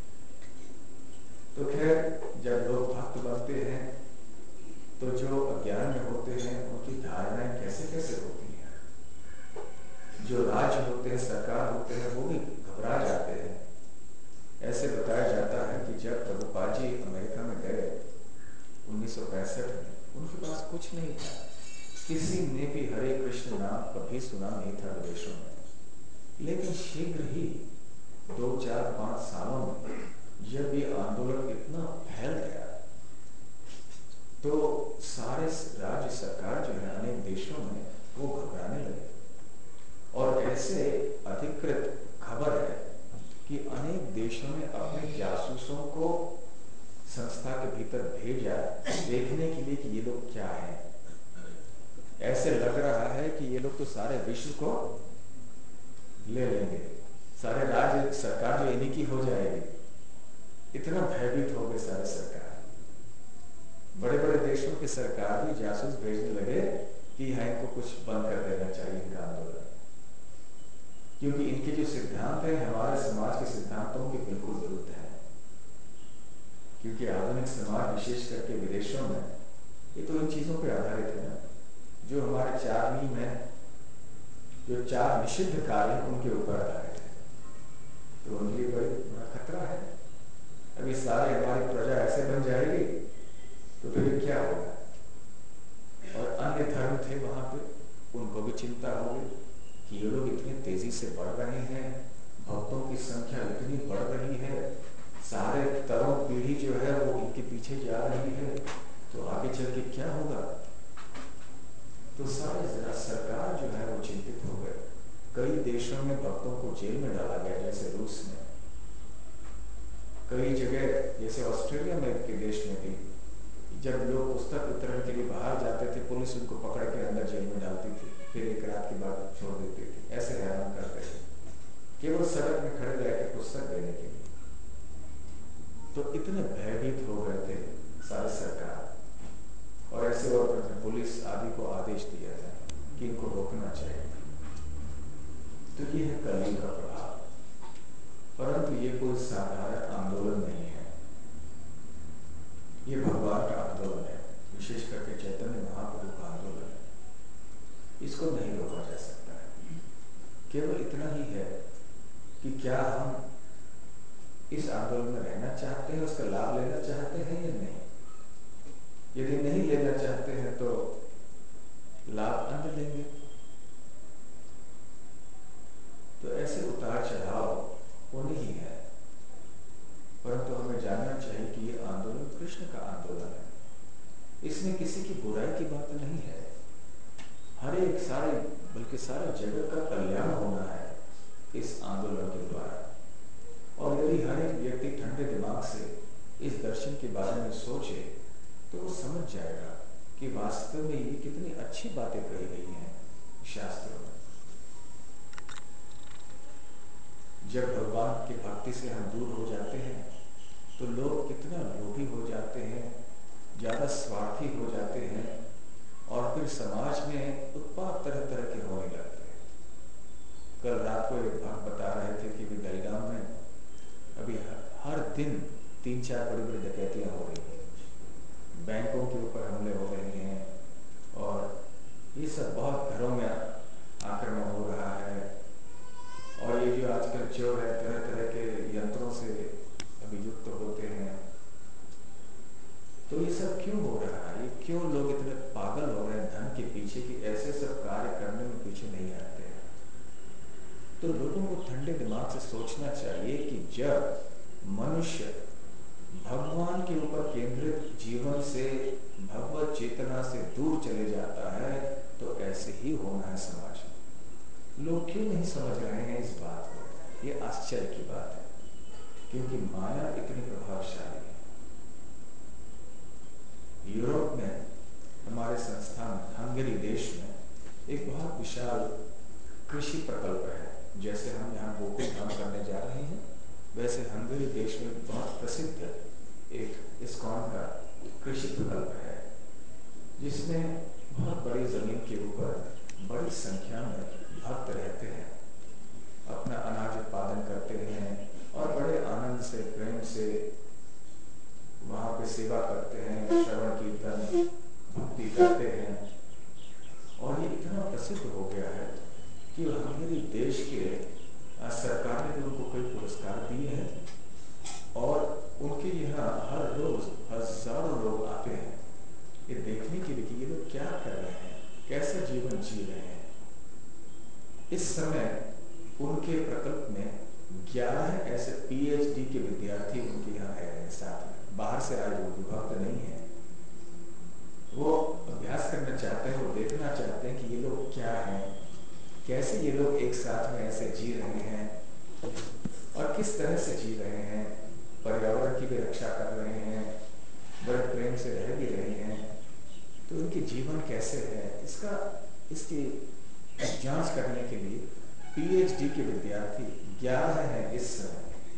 S1: तो खैर, जब लोग भक्त बनते हैं तो जो अज्ञान में होते हैं उनकी धारणाएं कैसे कैसे होती हैं। जो राज्य होते हैं, सरकार होते हैं, वो भी घबरा जाते हैं। ऐसे बताया जाता है कि जब प्रभुपाद जी अमेरिका में गए उन्नीस सौ पैंसठ में, उनके पास कुछ नहीं था, किसी ने भी हरे कृष्ण नाम कभी सुना नहीं था विदेशों में। लेकिन शीघ्र ही दो चार पांच सालों में जब ये आंदोलन इतना फैल गया तो सारे राज्य सरकार जो है अनेक देशों में वो घबराने लगे। और ऐसे अधिकृत खबर है कि अनेक देशों ने अपने जासूसों को संस्था के भीतर भेजा देखने के लिए कि ये लोग क्या हैं। ऐसे लग रहा है कि ये लोग तो सारे विश्व को ले लेंगे, सारे राज्य सरकार जो इन्हीं की हो जाएगी। इतना भयभीत हो गए सारे सरकार। बड़े बड़े देशों की सरकार भी जासूस भेजने लगे कि यहाँ इनको कुछ बंद कर देना चाहिए इनका आंदोलन, क्योंकि इनके जो सिद्धांत हैं हमारे समाज के सिद्धांतों के बिल्कुल विरुद्ध है। क्योंकि आधुनिक समाज विशेष करके विदेशों में ये तो इन चीजों पर आधारित है ना, जो हमारे चार नियम है, जो चार निषिद्ध कार्य उनके ऊपर आधारित है। तो उनके लिए बड़ी बड़ा खतरा है। अभी सारे हमारी प्रजा ऐसे बन जाएगी तो फिर क्या होगा। और अन्य धर्म थे वहां पे, उनको भी चिंता होगी कि ये लोग इतनी तेजी से बढ़ रहे हैं, भक्तों की संख्या इतनी बढ़ रही है, सारे तरुण पीढ़ी जो है वो इनके पीछे जा रही है, तो आगे चल के क्या होगा। तो सारे जरा सरकार जो है वो चिंतित हो गए। कई देशों में भक्तों को जेल में डाला गया, जैसे रूस में, कई जगह जैसे ऑस्ट्रेलिया में के देश में भी जब लोग पुस्तक वितरण के लिए बाहर जाते थे, पुलिस उनको पकड़ के अंदर जेल में डालती थी, फिर एक रात के बाद छोड़ देती थी। ऐसे हैरान करते थे केवल सड़क में खड़े रह के पुस्तक देने के लिए। तो इतने भयभीत हो गए थे सारे सरकार, और ऐसे और पुलिस आदि को आदेश दिया था कि इनको रोकना चाहिए। तो ये है कलयुग का प्रभाव। परंतु ये कोई साधारण आंदोलन नहीं है, ये भगवान का आंदोलन है, विशेष करके चैतन्य महाप्रभु का आंदोलन है। इसको नहीं रोका जा सकता है। केवल इतना ही है कि क्या हम इस आंदोलन में रहना चाहते हैं, उसका लाभ लेना चाहते हैं या नहीं। यदि नहीं लेना चाहते हैं तो लाभ अन्य लेंगे। तो ऐसे उतार चढ़ाव होने ही है, परंतु हमें जानना चाहिए कि ये आंदोलन कृष्ण का आंदोलन है। इसमें किसी की बुराई की बात नहीं है। हर एक सारे बल्कि सारे जगत का कल्याण होना है इस आंदोलन के द्वारा। और यदि हर एक व्यक्ति ठंडे दिमाग से इस दर्शन के बारे में सोचे तो वो समझ जाएगा कि वास्तव में ये कितनी अच्छी बातें कही गई हैं शास्त्रों में। जब भगवान की भक्ति से हम दूर हो जाते हैं तो लोग कितना लोभी हो जाते हैं, ज्यादा स्वार्थी हो जाते हैं, और फिर समाज में उत्पात तरह तरह के होने लगते हैं। कल रात को एक भक्त बता रहे थे कि बेलगाम में अभी हर दिन तीन चार बड़ी बड़ी डकैतियां हो रही हैं, बैंकों के ऊपर हमले हो रहे हैं, और ये सब बहुत घरों में आक्रमण हो रहा है। और ये जो आजकल चोर है तरह तरह के यंत्रों से अभियुक्त होते हैं। तो ये सब क्यों हो रहा है, ये क्यों लोग इतने पागल हो रहे हैं धन के पीछे कि ऐसे सब कार्य करने में पीछे नहीं हटते हैं। तो लोगों को ठंडे दिमाग से सोचना चाहिए कि जब मनुष्य भगवान के ऊपर केंद्रित जीवन से, भगवत चेतना से दूर चले जाता है तो ऐसे ही होना है समाज में। लोग क्यों नहीं समझ रहे हैं इस बात को, ये आश्चर्य की बात है, क्योंकि माया इतनी प्रभावशाली है। यूरोप में हमारे संस्थान हंगरी देश में एक बहुत विशाल कृषि प्रकल्प है। जैसे हम यहाँ गोकुल धाम करने जा रहे हैं, वैसे हंगरी देश में बहुत प्रसिद्ध एक इस्कॉन का कृषि प्रकल्प है, जिसमें बहुत बड़ी जमीन के ऊपर बड़ी संख्या में भक्त रहते हैं, अपना अनाज उत्पादन करते हैं और बड़े आनंद से, प्रेम से वहां पे सेवा करते हैं, श्रवण कीर्तन भक्ति करते हैं। और ये इतना प्रसिद्ध हो गया है कि हंगरी देश के सरकार ने तो उनको कई पुरस्कार दिए हैं, और उनके यहाँ हर रोज हजारों लोग आते हैं ये देखने के लिए कि ये लोग क्या कर रहे हैं, कैसे जीवन जी रहे हैं। इस समय उनके प्रकल्प में ग्यारह ऐसे पीएचडी के विद्यार्थी उनके यहाँ रह रहे हैं साथ में, बाहर से आए लोग, भक्त नहीं है। वो अभ्यास करना चाहते हैं, वो देखना चाहते हैं कि ये लोग क्या हैं, कैसे ये लोग एक साथ में ऐसे जी रहे हैं और किस तरह से जी रहे हैं, पर्यावरण की भी रक्षा कर रहे हैं, बड़े प्रेम से रह भी रहे हैं। तो उनके जीवन कैसे है, इसका इसकी जांच करने के लिए पीएचडी के विद्यार्थी ग्यारह है इस समय,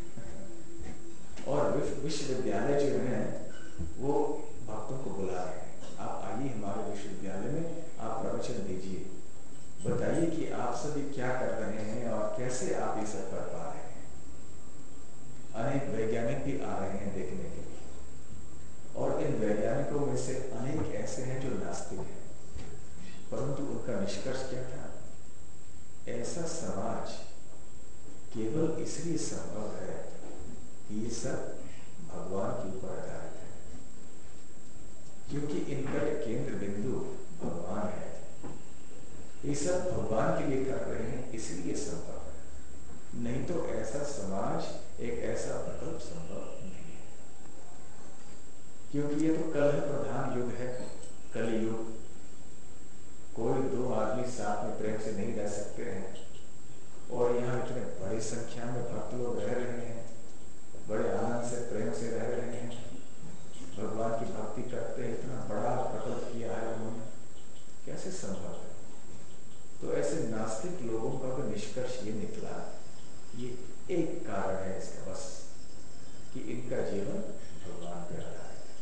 S1: और विश्वविद्यालय जो है वो भक्तों को बुला रहे हैं, आप आइए हमारे विश्वविद्यालय में, आप प्रवचन दीजिए, बताइए कि आप सभी क्या कर रहे हैं और कैसे आप ये सब कर पा रहे हैं। अनेक वैज्ञानिक भी आ रहे हैं देखने के लिए, और इन वैज्ञानिकों में से अनेक ऐसे हैं जो नास्तिक हैं, परंतु उनका निष्कर्ष क्या था? ऐसा समाज केवल इसलिए संभव है कि ये सब भगवान के ऊपर आधारित है, क्योंकि इनका केंद्र बिंदु भगवान है। ये सब भगवान के लिए कर रहे हैं, इसलिए संभव है, नहीं तो ऐसा समाज, एक ऐसा प्रकल्प संभव नहीं है। क्योंकि ये तो कलह प्रधान युग है, कलियुग। कोई दो आदमी साथ में प्रेम से नहीं रह सकते हैं, और यहाँ इतने बड़ी संख्या में भक्त लोग रह रहे हैं, बड़े आनंद से प्रेम से रह रहे हैं, भगवान की भक्ति करते हैं, इतना बड़ा प्रकल्प किया है उन्होंने, कैसे संभव है? तो ऐसे नास्तिक लोगों का भी निष्कर्ष ये निकला, ये एक कारण है इसका बस, कि इनका जीवन भगवान पे आधारित है।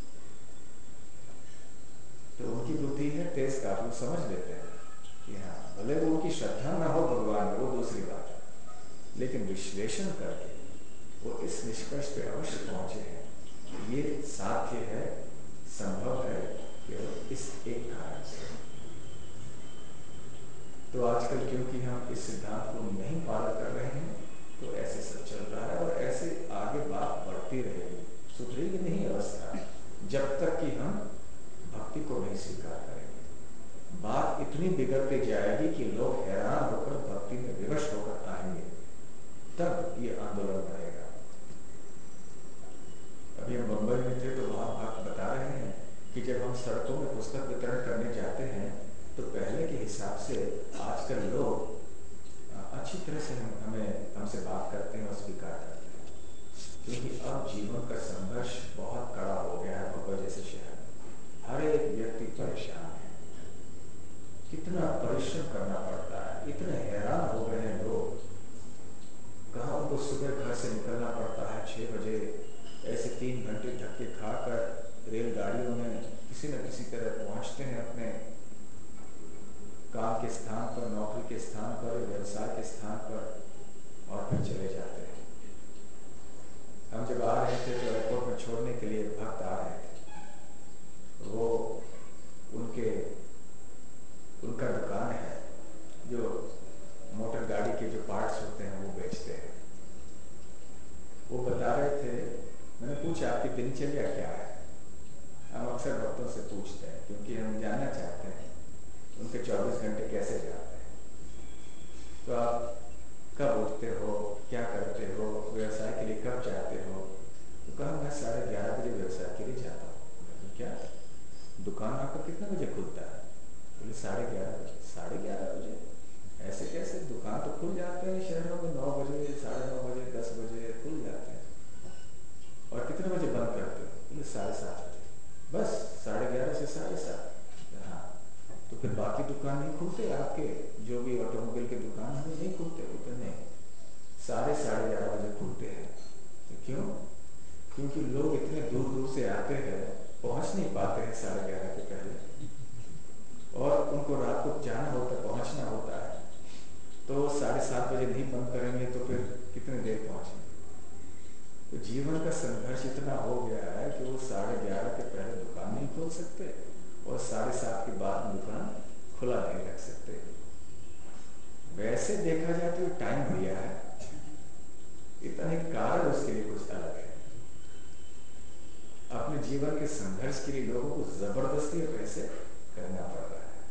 S1: तो उनकी बुद्धि है तेज, काफी समझ लेते हैं कि हाँ, भले वो उनकी श्रद्धा ना हो भगवान में, वो दूसरी बात है, लेकिन विश्लेषण करके वो इस निष्कर्ष पे अवश्य पहुंचे हैं, ये साध्य है, संभव है, केवल इस एक कारण से। तो आजकल क्योंकि हम इस सिद्धांत को नहीं पालन कर रहे हैं, तो ऐसे सब चल रहा है, और ऐसे आगे बात बढ़ती रहेगी, सुधरेगी नहीं अवस्था, जब तक कि हम भक्ति को नहीं स्वीकार करेंगे। बात इतनी बिगड़ती जाएगी कि लोग हैरान होकर भक्ति में विवश होकर आएंगे, तब ये आंदोलन बढ़ेगा। अभी हम मुंबई में थे तो वहां भक्त बता रहे हैं कि जब हम सड़कों में पुस्तक वितरण करने जाते हैं, तो पहले के हिसाब से आजकल लोग अच्छी तरह से हम हमें हमसे बात करते हैं और स्वीकार करते हैं, क्योंकि अब जीवन का संघर्ष बहुत कड़ा हो गया है। मुंबई जैसे शहर में हर एक व्यक्ति परेशान है, कितना परिश्रम करना पड़ता है, इतने हैरान हो गए हैं लोग। कहाँ उनको सुबह घर से निकलना पड़ता है छह बजे, ऐसे तीन घंटे धक्के खाकर रेलगाड़ियों में किसी न किसी तरह पहुंचते हैं अपने काम के स्थान पर, नौकरी के स्थान पर, व्यवसाय के स्थान पर, और फिर चले जाते हैं। हम जब आ रहे थे तो एयरपोर्ट में छोड़ने के लिए भक्त आ रहे थे, वो उनके उनका दुकान है जो मोटर गाड़ी के जो पार्ट्स होते हैं वो बेचते हैं। वो बता रहे थे, मैंने पूछा आपकी दिनचर्या क्या है? हम अक्सर भक्तों से पूछते हैं, क्योंकि हम जानना चाहते हैं उनके चौबीस घंटे कैसे जाते हैं। तो आप कब उठते हो, क्या करते हो, व्यवसाय के लिए कब जाते हो? तो कहा मैं साढ़े ग्यारह बजे व्यवसाय के लिए जाता हूँ। क्या दुकान आपका कितने बजे खुलता है? बोले साढ़े ग्यारह बजे। साढ़े ग्यारह बजे ऐसे कैसे? दुकान तो खुल जाते हैं शहरों में नौ बजे, साढ़े नौ बजे, दस बजे खुल जाते हैं। और कितने बजे बंद करते हो? बोले साढ़े सात बजे। बस साढ़े ग्यारह से साढ़े सात। हाँ, तो फिर बाकी दुकान नहीं खुलते आपके? जो भी ऑटोमोबाइल के दुकान है नहीं खुलते? होते नहीं, साढ़े साढ़े ग्यारह बजे खुलते हैं। तो क्यों? क्योंकि लोग इतने दूर दूर से आते हैं, पहुंच नहीं पाते हैं साढ़े ग्यारह के पहले, और उनको रात को जाना होता है, पहुंचना होता है। तो साढ़े सात बजे नहीं बंद करेंगे तो फिर कितने देर पहुंचेंगे? तो जीवन का संघर्ष इतना हो गया है कि वो साढ़े ग्यारह के पहले दुकान नहीं खोल सकते, और साढ़े सात के बाद दुकान खुला नहीं रख सकते। वैसे देखा जाए तो टाइम बढ़िया है, इतना ही कारण उसके लिए कुछ अलग है। अपने जीवन के संघर्ष के लिए लोगों को जबरदस्ती वैसे करना पड़ रहा है।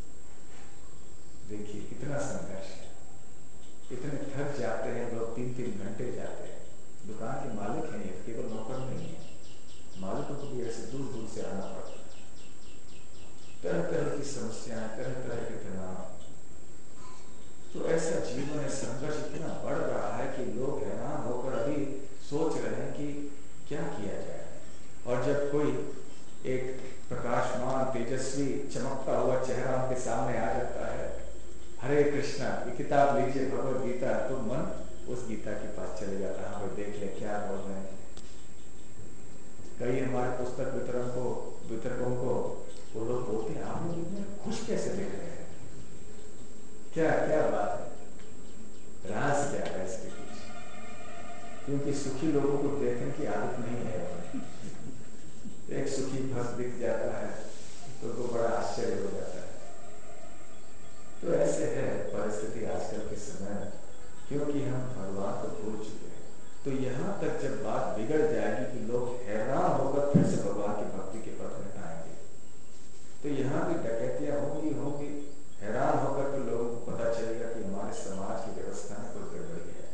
S1: देखिए कितना संघर्ष है, इतने थक जाते हैं लोग, तीन तीन घंटे जाते हैं। दुकान के मालिक हैं ये, केवल नौकर नहीं है, मालिकों को भी ऐसे दूर दूर से आना पड़ता है। तरह तरह की समस्याएं, तरह तरह के तनाव। तो ऐसा जीवन है, संघर्ष इतना बढ़ रहा है कि लोग हैरान होकर अभी सोच रहे हैं कि क्या किया जाए। और जब कोई एक प्रकाशमान, तेजस्वी, चमकता हुआ चेहरा उनके सामने आ जाता है, हरे कृष्णा ये किताब लीजिए भगवत गीता, तो मन उस गीता के पास चले जाता है। हाँ भाई देख ले क्या बोल रहे हैं। कई हमारे पुस्तक वितरण को वितरकों को वो लोग बोलते हैं आप लोग इतने खुश कैसे दिख रहे हैं, क्या क्या बात है, राज क्या है इसके पीछे? क्योंकि सुखी लोगों को देखने की आदत नहीं है। एक सुखी भक्त दिख जाता है तो वो बड़ा आश्चर्य हो जाता है। तो ऐसे है परिस्थिति आजकल के समय, क्योंकि हम भगवान को भूल चुके हैं। तो यहाँ तक जब बात बिगड़ जाएगी कि लोग हैरान होकर फिर से भगवान की भक्ति के पथ में आएंगे, तो यहाँ भी डकैतियां होंगी होंगी हैरान होकर के लोगों को पता चलेगा कि हमारे समाज की व्यवस्था में कोई गड़बड़ी है।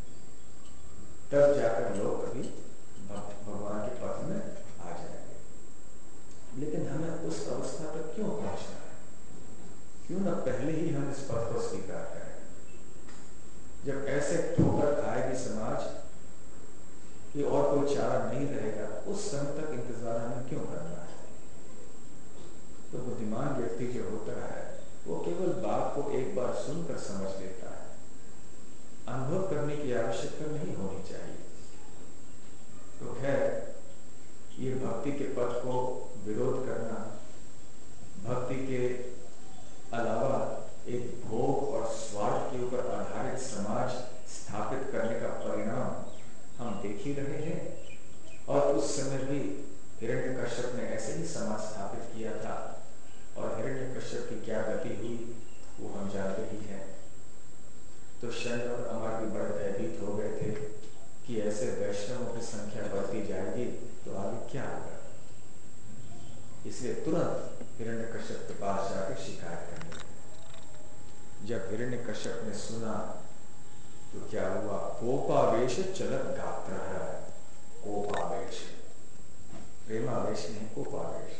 S1: तब जाकर लोग अभी भगवान के पथ में आ जाएंगे। लेकिन हमें उस अवस्था पर क्यों पहुंचना है? क्यों ना पहले ही हम इस पथ को स्वीकार करें। जब ऐसे ठोकर खाएगी समाज कि और कोई चारा नहीं रहेगा, उस समय तक इंतजार हमें क्यों करना है? तो बुद्धिमान व्यक्ति जो होता है वो केवल बात को एक बार सुनकर समझ लेता है, अनुभव करने की आवश्यकता नहीं होनी चाहिए। तो खैर ये भक्ति के पथ को विरोध करना, भक्ति के अलावा एक भोग और स्वार्थ के ऊपर आधारित समाज स्थापित करने का परिणाम हम देख ही रहे हैं। और उस समय भी हिरण्यकश्यप ने ऐसे ही समाज स्थापित किया था, और हिरण्यकश्यप की क्या गति हुई वो हम जानते ही हैं। तो शंकर और अमर भी बड़े भयभीत हो गए थे कि ऐसे वैष्णवों की संख्या बढ़ती जाएगी तो आगे क्या होगा। इसलिए तुरंत हिरण्यकश्यप के पास जाकर शिकायत करने लगे। जब हिरण्यकश्यप ने सुना तो क्या हुआ, कोपावेश चलत गात्र है। कोपावेश, प्रेमावेश नहीं, कोपावेश।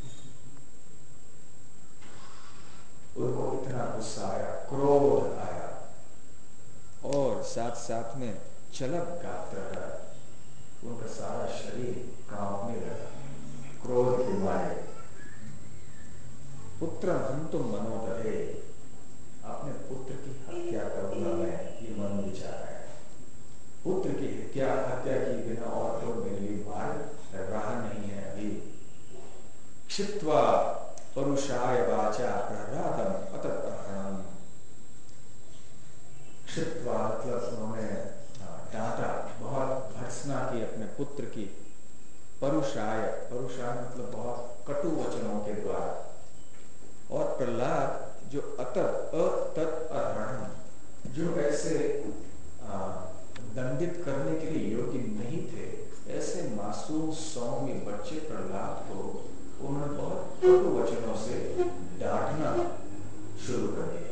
S1: उनको इतना गुस्सा आया, क्रोध आया, और साथ साथ में चलत गात्र है, उनका सारा शरीर कांपने लगा क्रोध के मारे। पुत्र हंतुम मनोदरे, अपने पुत्र की हत्या करूंगा मैं, ये मन विचार है। पुत्र की हत्या हत्या की बिना और तो मेरे लिए मार्ग रहा नहीं है अभी। क्षिप्त्वा परुषाय वाचा प्रहरादम अतत्पहरणम। क्षिप्त्वा मतलब उन्होंने डांटा, बहुत भर्त्सना की अपने पुत्र की। परुषाय, परुषाय मतलब बहुत कटु वचनों के द्वारा। और प्रहलाद जो अतत अतत अहरण, जो ऐसे दंडित करने के लिए योग्य नहीं थे, ऐसे मासूम सौम्य बच्चे प्रहलाद को उन्होंने बहुत कटु वचनों से डांटना शुरू कर दिया।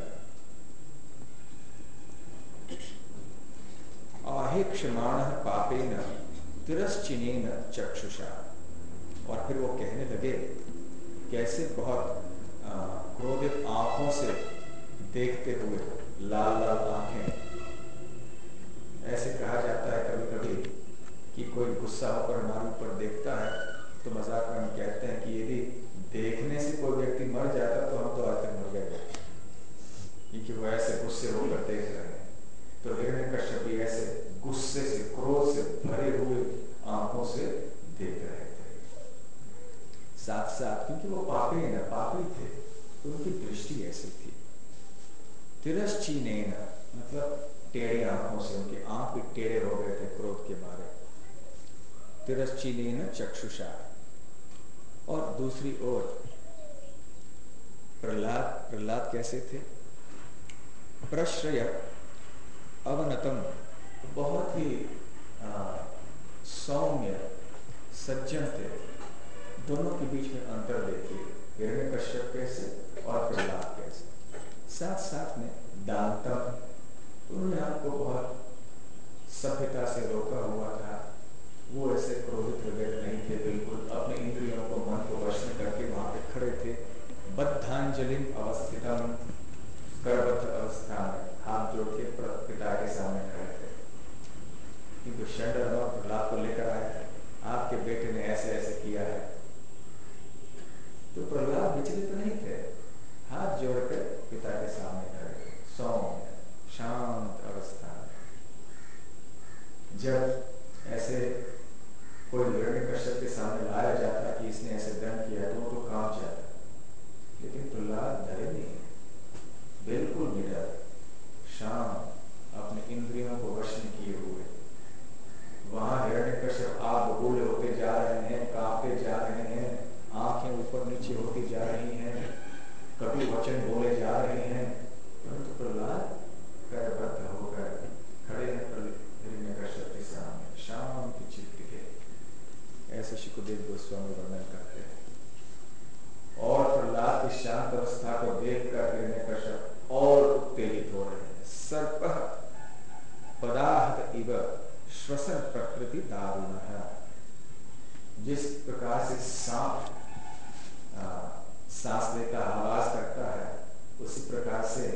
S1: आहेक्षमाण पापेन तिरश्चिनेन चक्षुषा। और फिर वो कहने लगे, कैसे बहुत क्रोधित आंखों से देखते हुए, लाल लाल आंखें। ऐसे कहा जाता है कभी कभी कि कोई गुस्सा होकर हमारे ऊपर देखता है तो मजाक में हम कहते हैं कि यदि देखने से कोई व्यक्ति मर जाता तो हम तो आज तक मर गए, क्योंकि वो ऐसे गुस्से होकर देख रहे हैं। तो हिरण्यकश्यप भी ऐसे गुस्से से, क्रोध से भरे हुए आंखों से देख रहे थे। साथ साथ क्योंकि वो पापी है ना, पापी थे, तो उनकी दृष्टि ऐसी थी। तिरश्चीनेन मतलब टेढ़े आंखों से, उनके आंख भी टेढ़े हो गए थे क्रोध के मारे। तिरश्चीनेन चक्षुषा। और दूसरी ओर प्रहलाद, प्रहलाद कैसे थे? प्रश्रय अवनतम, बहुत ही सौम्य सज्जन थे। दोनों के बीच में अंतर देखिए, हिरण्यकश्यप कैसे और प्रहलाद कैसे। साथ साथ में दानतम, उन्होंने आपको बहुत सभ्यता से रोका हुआ था। वो ऐसे क्रोधित वगैरह नहीं थे, बिल्कुल अपने इंद्रियों को, मन को वश में करके वहां पे खड़े थे। बद्धांजलिम अवस्थितम, करबद्ध अवस्था में हाथ जोड़ के पिता के सामने खड़े थे। क्योंकि शंकर और प्रहलाद को लेकर आए थे, आपके बेटे ने ऐसे ऐसे किया है। तो प्रहलाद विचलित नहीं थे, हाथ जोड़कर पिता के सामने खड़े थे। सर्पः पदाहत इव श्वसन प्रकृति दारुणः। जिस प्रकार से सांप सांस लेता आवाज करता है, उसी प्रकार से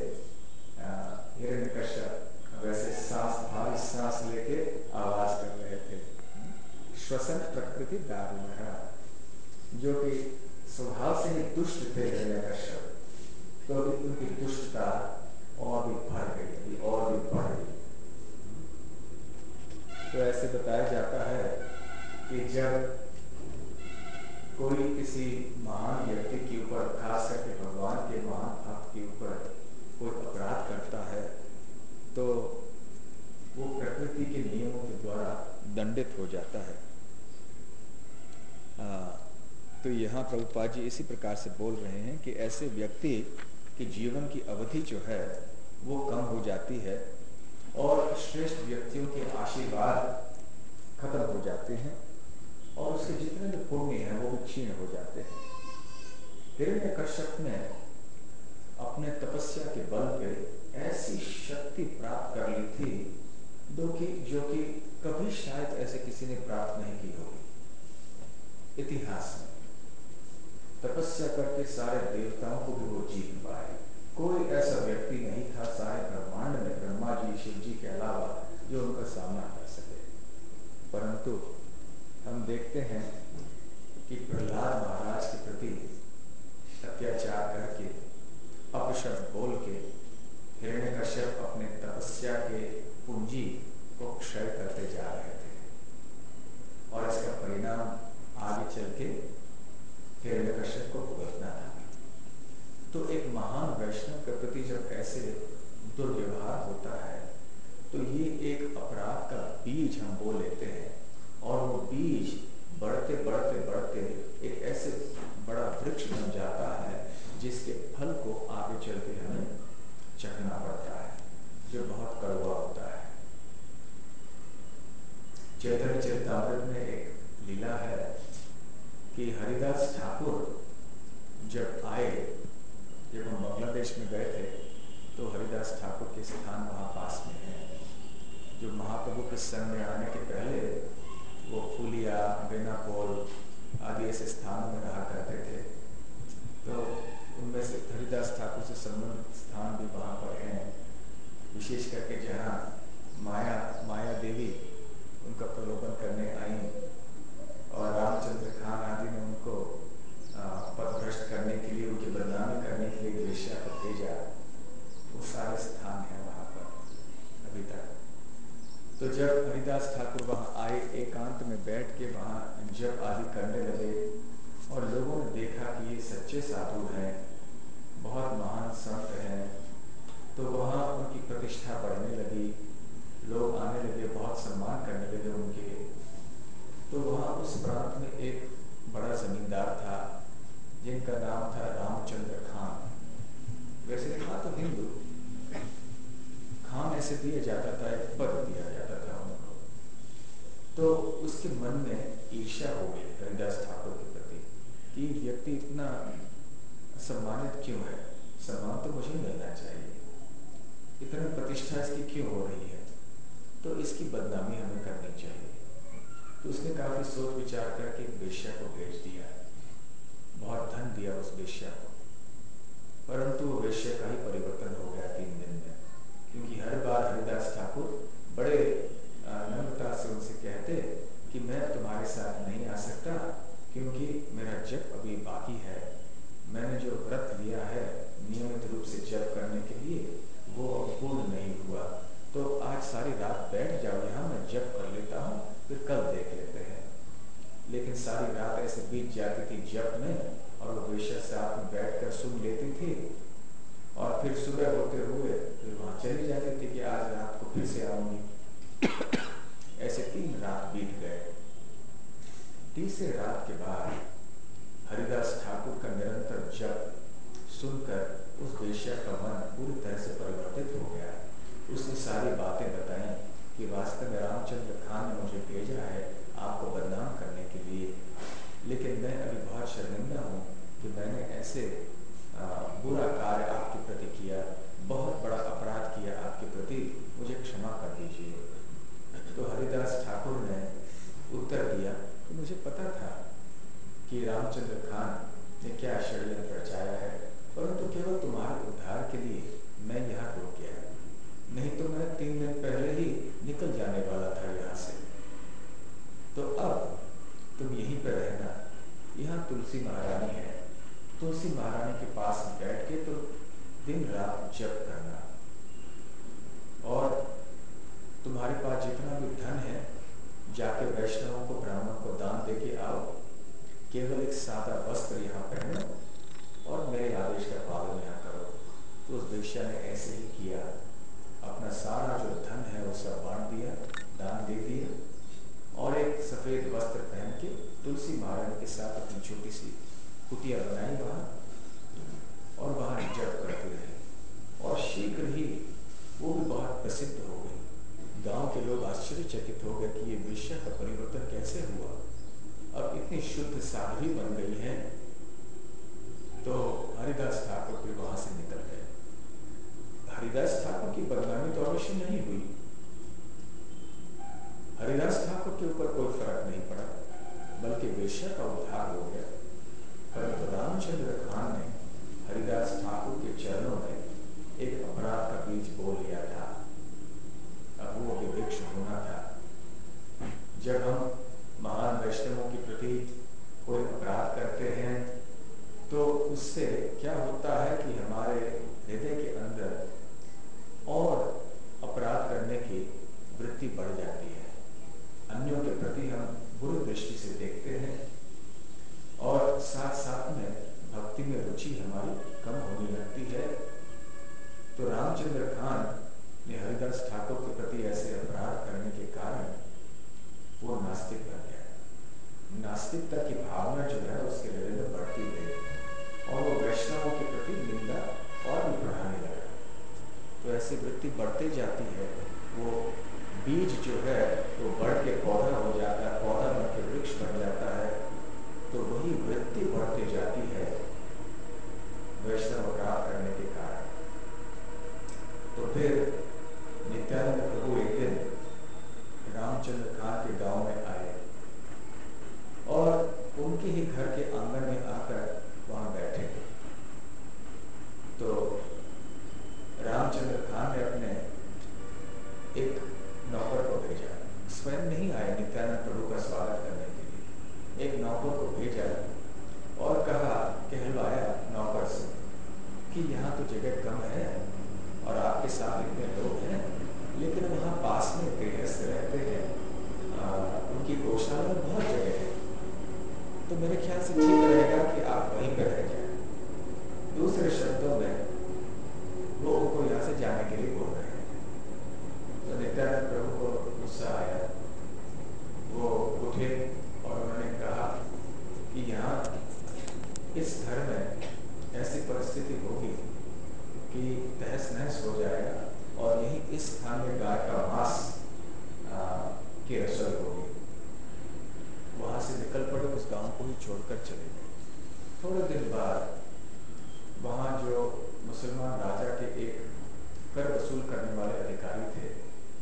S1: हिरण्यकश्यप वैसे सांस भारी सांस लेके आवाज कर रहे थे। श्वसन प्रकृति दारुणः, जो कि स्वभाव से ही दुष्ट थे हिरण्यकश्यप, तो भी उनकी दुष्टता और भी बढ़ गई, अभी और भी बढ़ गई। तो ऐसे बताया जाता है कि जब कोई किसी महान व्यक्ति के ऊपर, खास करके भगवान के महान भक्त के ऊपर कोई अपराध करता है, तो वो प्रकृति के नियमों के द्वारा दंडित हो जाता है। आ, तो यहाँ प्रभुपाद जी इसी प्रकार से बोल रहे हैं कि ऐसे व्यक्ति की जीवन की अवधि जो है वो कम हो जाती है और श्रेष्ठ व्यक्तियों के आशीर्वाद खत्म हो जाते हैं और उसके जितने भी पुण्य हैं वो भी क्षीण हो जाते हैं। हिरण्यकश्यप ने अपने तपस्या के बल पे ऐसी शक्ति प्राप्त कर ली थी जो कि जो कि कभी शायद ऐसे किसी ने प्राप्त नहीं की होगी इतिहास में। तपस्या करके सारे देवताओं को भी वो जीत पाए। कोई ऐसा व्यक्ति नहीं था सारे ब्रह्मांड में, ब्रह्मा जी शिव जी के अलावा, जो उनका सामना कर सके। परंतु हम देखते हैं कि प्रहलाद महाराज के प्रति अत्याचार करके, अपशब्द बोल के हिरण्यकश्यप अपने तपस्या के पूंजी को क्षय करते जा रहे थे और इसका परिणाम आगे चल के हिरण्यकश्यप को भुगतना था। तो एक महान वैष्णव के प्रति जब ऐसे दुर्व्यवहार होता है तो ये एक अपराध का बीज हम बोल लेते हैं और वो बीज बढ़ते बढ़ते बढ़ते एक ऐसे बड़ा वृक्ष बन जाता है जिसके फल को आगे चल के हमें चखना पड़ता है, जो बहुत कड़वा होता है। चैतन्य चरितामृत में एक लीला है कि हरिदास ठाकुर जब आए, जब हम बांग्लादेश में गए थे तो हरिदास ठाकुर के स्थान वहाँ पास में है, जो महाप्रभु के संग में आने के पहले वो फूलिया, बेनापोल आदि ऐसे स्थानों में रहा करते थे। तो उनमें से हरिदास ठाकुर से संबंधित स्थान भी वहाँ पर हैं, विशेष करके जहाँ माया माया देवी उनका प्रलोभन करने आई और रामचंद्र खान आदि ने उनको पदभ्रष्ट करने के लिए, उनकी बदनामी करने के लिए वेश्या को भेजा। वो सारे स्थान हैं वहाँ पर अभी तक। तो जब हरिदास ठाकुर वहाँ आए, एकांत में बैठ के वहाँ जप आदि करने लगे और लोगों ने देखा कि ये सच्चे साधु हैं, बहुत महान संत हैं, तो वहाँ उनकी प्रतिष्ठा बढ़ने लगी, लोग आने लगे, बहुत सम्मान करने लगे उनके। तो वहाँ उस प्रांत में एक बड़ा जमींदार था जिनका नाम था रामचंद्र खान। वैसे था तो हिंदू, खान ऐसे दिया जाता था, एक पद दिया जाता था उनको। तो उसके मन में ईर्ष्या हो गई हरिदास ठाकुर के प्रति कि व्यक्ति इतना सम्मानित क्यों है, सम्मान तो मुझे मिलना चाहिए, इतना प्रतिष्ठा इसकी क्यों हो रही है, तो इसकी बदनामी हमें करनी चाहिए। तो उसने काफी सोच विचार करके एक वेश्या को भेज दिया, बहुत धन दिया उस वेश्या को, परंतु वो वेश्या का ही परिवर्तन हो गया तीन दिन में, क्योंकि हर बार हरिदास ठाकुर बड़े नम्रता से उनसे कहते कि मैं तुम्हारे साथ नहीं आ सकता क्योंकि मेरा जप अभी बाकी है, मैंने जो व्रत लिया है नियमित रूप से जप करने के लिए वो अब पूर्ण नहीं हुआ, तो आज सारी रात बैठ जाओ यहाँ, मैं जप कर लेता हूँ, फिर कल देख लेते हैं। लेकिन सारी रात ऐसे बीत जाती थी जप में और वो वेश्या साथ में बैठ कर सुन लेती थी और फिर सुबह होते हुए फिर वहाँ चली जाती थी कि आज रात को फिर से आऊंगी। ऐसे तीन रात बीत गए। तीसरे रात के बाद हरिदास ठाकुर का निरंतर जप सुनकर उस वेश्या का मन पूरी तरह से परिवर्तित हो गया। उसने सारी बातें बताई कि वास्तव में रामचंद्र खान ने मुझे भेजा है आपको बदनाम करने के लिए, लेकिन मैं अभी बहुत शर्मिंदा हूँ कि मैंने ऐसे आ, बुरा कार्य आपके प्रति किया, बहुत बड़ा अपराध किया आपके जाके वैष्णवों को, ब्राह्मण को दान दे के आओ, केवल एक सादा वस्त्र यहाँ पहनो और मेरे आदेश का पालन यहाँ करो। तो उस वेश्या ने ऐसे ही किया, अपना सारा जो धन है वो सब बांट दिया, दान दे दिया और एक सफेद वस्त्र पहन के तुलसी महारानी के साथ अपनी छोटी सी कुटिया बनाई वहाँ और वहाँ जप करती रही और शीघ्र ही वो भी बहुत प्रसिद्ध हो गई। गांव के लोग आश्चर्यचकित हो गए कि ये वेश्या का परिवर्तन कैसे हुआ, अब इतनी शुद्ध साध्वी बन गई है। तो हरिदास ठाकुर फिर वहां से निकल गए। हरिदास ठाकुर की बदनामी तो अवश्य नहीं हुई, हरिदास ठाकुर के ऊपर कोई फर्क नहीं पड़ा, बल्कि वेश्या का उद्धार हो गया। परंतु रामचंद्र खान ने हरिदास ठाकुर के चरणों में एक अपराध का बीज बो लिया था। अब वो विवृक्ष होना था। जब हम महान वैष्णवों के प्रति कोई अपराध करते हैं तो उससे क्या होता है कि हमारे हृदय के अंदर और अपराध करने की वृत्ति बढ़ जाती है, अन्यों के प्रति हम बुरी दृष्टि से देखते हैं और साथ साथ में भक्ति में रुचि हमारी कम होने लगती है। तो रामचंद्र खान ने हरिदास ठाकुर के प्रति ऐसे अपराध करने के कारण वो नास्तिक बन गया। नास्तिकता की भावना जो है उसके हृदय में बढ़ती गई और वो वैष्णवों के प्रति निंदा और भी बढ़ाने लगा। तो ऐसी वृत्ति बढ़ती जाती है, वो बीज जो है वो बढ़ के पौधा हो जाता है, पौधा बन के वृक्ष बन जाता है। तो वही वृत्ति बढ़ती जाती है वैष्णव अपराध करने के कारण। तो फिर नित्यानंद प्रभु एक दिन रामचंद्र खान के गांव में आए और उनके ही घर के आंगन में आकर वहां बैठे। तो रामचंद्र खान ने अपने एक नौकर को भेजा, स्वयं नहीं आए नित्यानंद प्रभु का स्वागत करने के लिए, एक नौकर को भेजा और कहा, कहलवाया नौकर से कि यहाँ तो जगह कम है और आपके साथ इतने लोग हैं, लेकिन वहाँ पास में गृहस्थ रहते हैं, आ, उनकी गौशाला में बहुत जगह है, तो मेरे ख्याल से ठीक रहेगा कि आप वहीं पर रह जाए। दूसरे शब्दों में वो उनको यहाँ से जाने के लिए बोल रहे हैं। तो नित्यानंद प्रभु को गुस्सा आया, वो उठे और उन्होंने कहा कि यहाँ इस घर में ऐसी परिस्थिति होगी कि तहस नहस हो जाएगा और यही इस स्थान में गाय का मांस की रसोई होगी। वहां से निकल पड़े, उस गांव को ही छोड़कर चले गए। थोड़े दिन बाद वहां जो मुसलमान राजा के एक कर वसूल करने वाले अधिकारी थे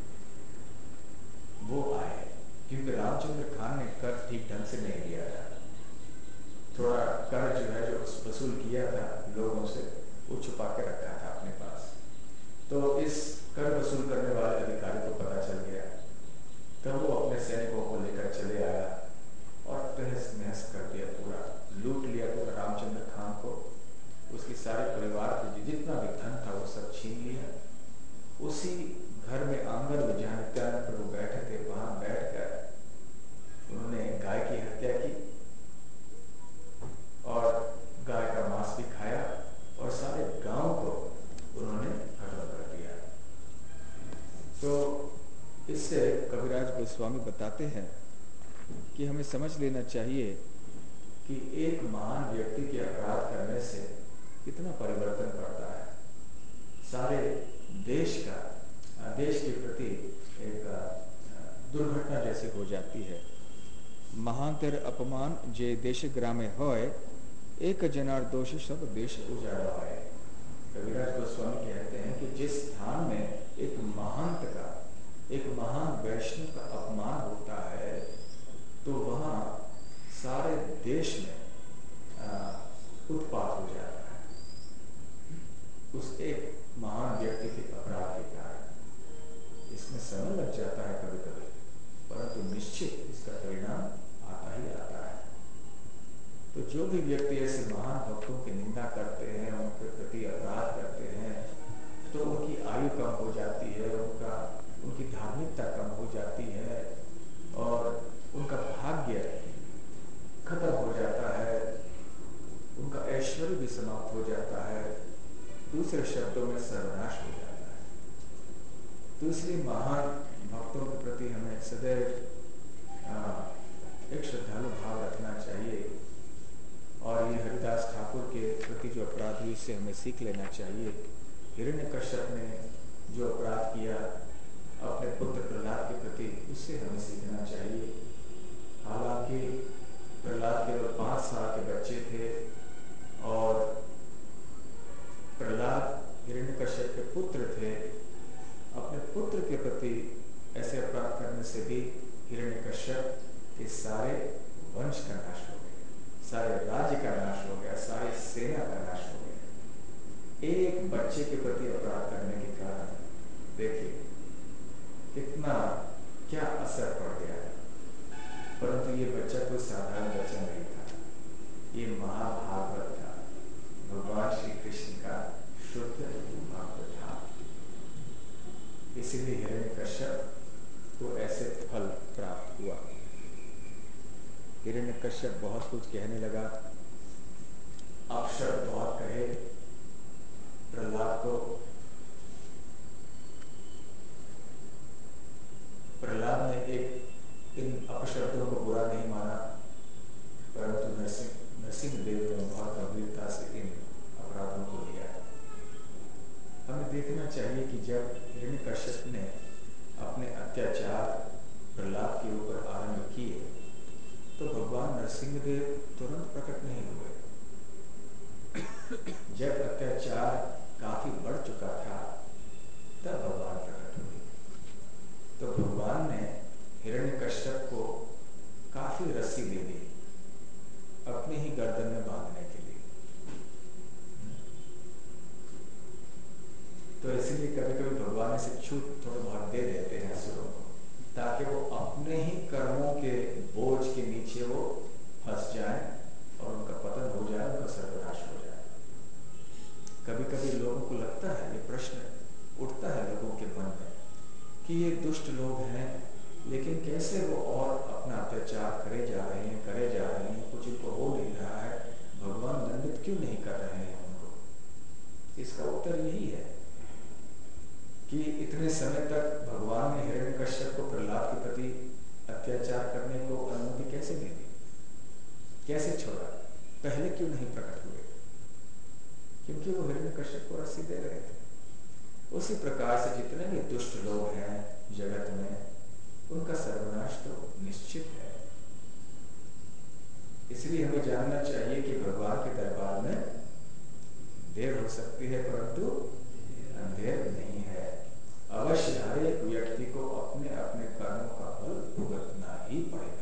S1: वो आए, क्योंकि रामचंद्र खान ने कर ठीक ढंग से नहीं लिया था। थोड़ा कर जो है जो वसूल किया था लोगों से वो छुपा के रखा था अपने पास। तो इस कर वसूल करने वाले अधिकारी को पता चल गया, तब वो अपने सैनिकों को लेकर चले आया और तहस नहस कर दिया, पूरा लूट लिया पूरा रामचंद्र खान को, उसकी सारे परिवार के जितना भी धन था वो सब छीन लिया। उसी घर में आंगन में जहाँ नित्यानंद प्रभु बैठे थे वहां बैठकर उन्होंने गाय की हत्या की और गाय का मांस भी खाया और सारे गांव को उन्होंने खत्म कर दिया। तो इससे कविराज गोस्वामी बताते हैं कि हमें समझ लेना चाहिए कि एक महान व्यक्ति के अपराध करने से कितना परिवर्तन पड़ता है, सारे देश का देश के प्रति एक दुर्घटना जैसी हो जाती है। महांतर अपमान जे देश ग्रामे होय, एक जनार दोष सब देश उजाड़ा है। कविराज गोस्वामी कहते हैं कि जिस स्थान में एक महांत का, एक महान वैष्णव का अपमान होता है तो वहां सारे देश में उत्पात हो जाता है उस एक महान व्यक्ति के अपराध के कारण। इसमें समय लग जाता है कभी कभी, परंतु निश्चित इसका परिणाम आता ही आता है। तो जो भी व्यक्ति ऐसे महान भक्तों की निंदा करते हैं, उनके प्रति अपराध करते हैं, तो उनकी आयु कम हो जाती है, उनका उनकी धार्मिकता कम हो जाती है और तो इसलिए महान भक्तों के प्रति हमें सदैव एक श्रद्धालु भाव रखना चाहिए। और ये हरिदास ठाकुर के प्रति जो अपराध हुई इससे हमें सीख लेना चाहिए। हिरण्यकश्यप ने जो अपराध किया अपने पुत्र प्रहलाद के प्रति, उससे हमें सीखना चाहिए। हालांकि प्रहलाद केवल पांच साल के बच्चे थे और प्रहलाद हिरण्यकश्यप के पुत्र थे। अपने पुत्र के प्रति ऐसे अपराध करने से भी हिरण्यकश्यप के सारे वंश का नाश हो गया, सारे राज्य का नाश हो गया, सारी सेना का नाश हो गया। एक बच्चे के प्रति अपराध करने के कारण देखिए कितना क्या असर पड़ गया। परंतु ये बच्चा कोई साधारण बच्चा नहीं था, ये महाभागवत था, भगवान श्री कृष्ण का शुद्ध भक्त था। इसीलिए हिरण्यकश्यप को ऐसे फल प्राप्त हुआ। हिरण्यकश्यप बहुत कुछ कहने लगा, अपशब्द बहुत कहे प्रहलाद को। प्रहलाद ने एक इन अपशब्दों को बुरा नहीं माना, परंतु नरसिंह नरसिंह देव ने बहुत गंभीरता से इन अपराधों को लिया। हमें देखना चाहिए कि जब हिरण्यकश्यप ने अपने अत्याचार प्रहलाद के ऊपर आरंभ किए तो भगवान नरसिंह देव तुरंत प्रकट नहीं हुए। जब अत्याचार काफी बढ़ चुका था तब भगवान प्रकट हुए। तो भगवान ने हिरण्यकश्यप को काफी रस्सी दे दी अपने ही गर्दन में बांधने के लिए। तो इसलिए कभी कभी भगवान ऐसे छूट थोड़ा बहुत दे देते हैं असुरों को, ताकि वो अपने ही कर्मों के बोझ के नीचे वो फंस जाए और उनका पतन हो जाए, उनका सर्वनाश हो जाए। कभी कभी लोगों को लगता है, ये प्रश्न उठता है लोगों के मन में कि ये दुष्ट लोग हैं, लेकिन कैसे वो और अपना अत्याचार करे जा रहे हैं करे जा रहे हैं कुछ इनको हो नहीं रहा है, भगवान दंडित क्यों नहीं कर रहे हैं उनको? इसका उत्तर यही है कि इतने समय तक भगवान ने हिरण्यकश्यप को प्रहलाद के प्रति अत्याचार करने को अनुमति कैसे दे दी, कैसे छोड़ा? पहले क्यों नहीं प्रकट हुए? क्योंकि वो हिरण्यकश्यप को रस्सी दे रहे थे। उसी प्रकार से जितने भी दुष्ट लोग हैं जगत में, उनका सर्वनाश तो निश्चित है। इसलिए हमें जानना चाहिए कि भगवान के दरबार में देर हो सकती है परंतु अंधेर नहीं है। अवश्य हर एक व्यक्ति को अपने अपने कर्मों का फल भुगतना ही पड़ेगा।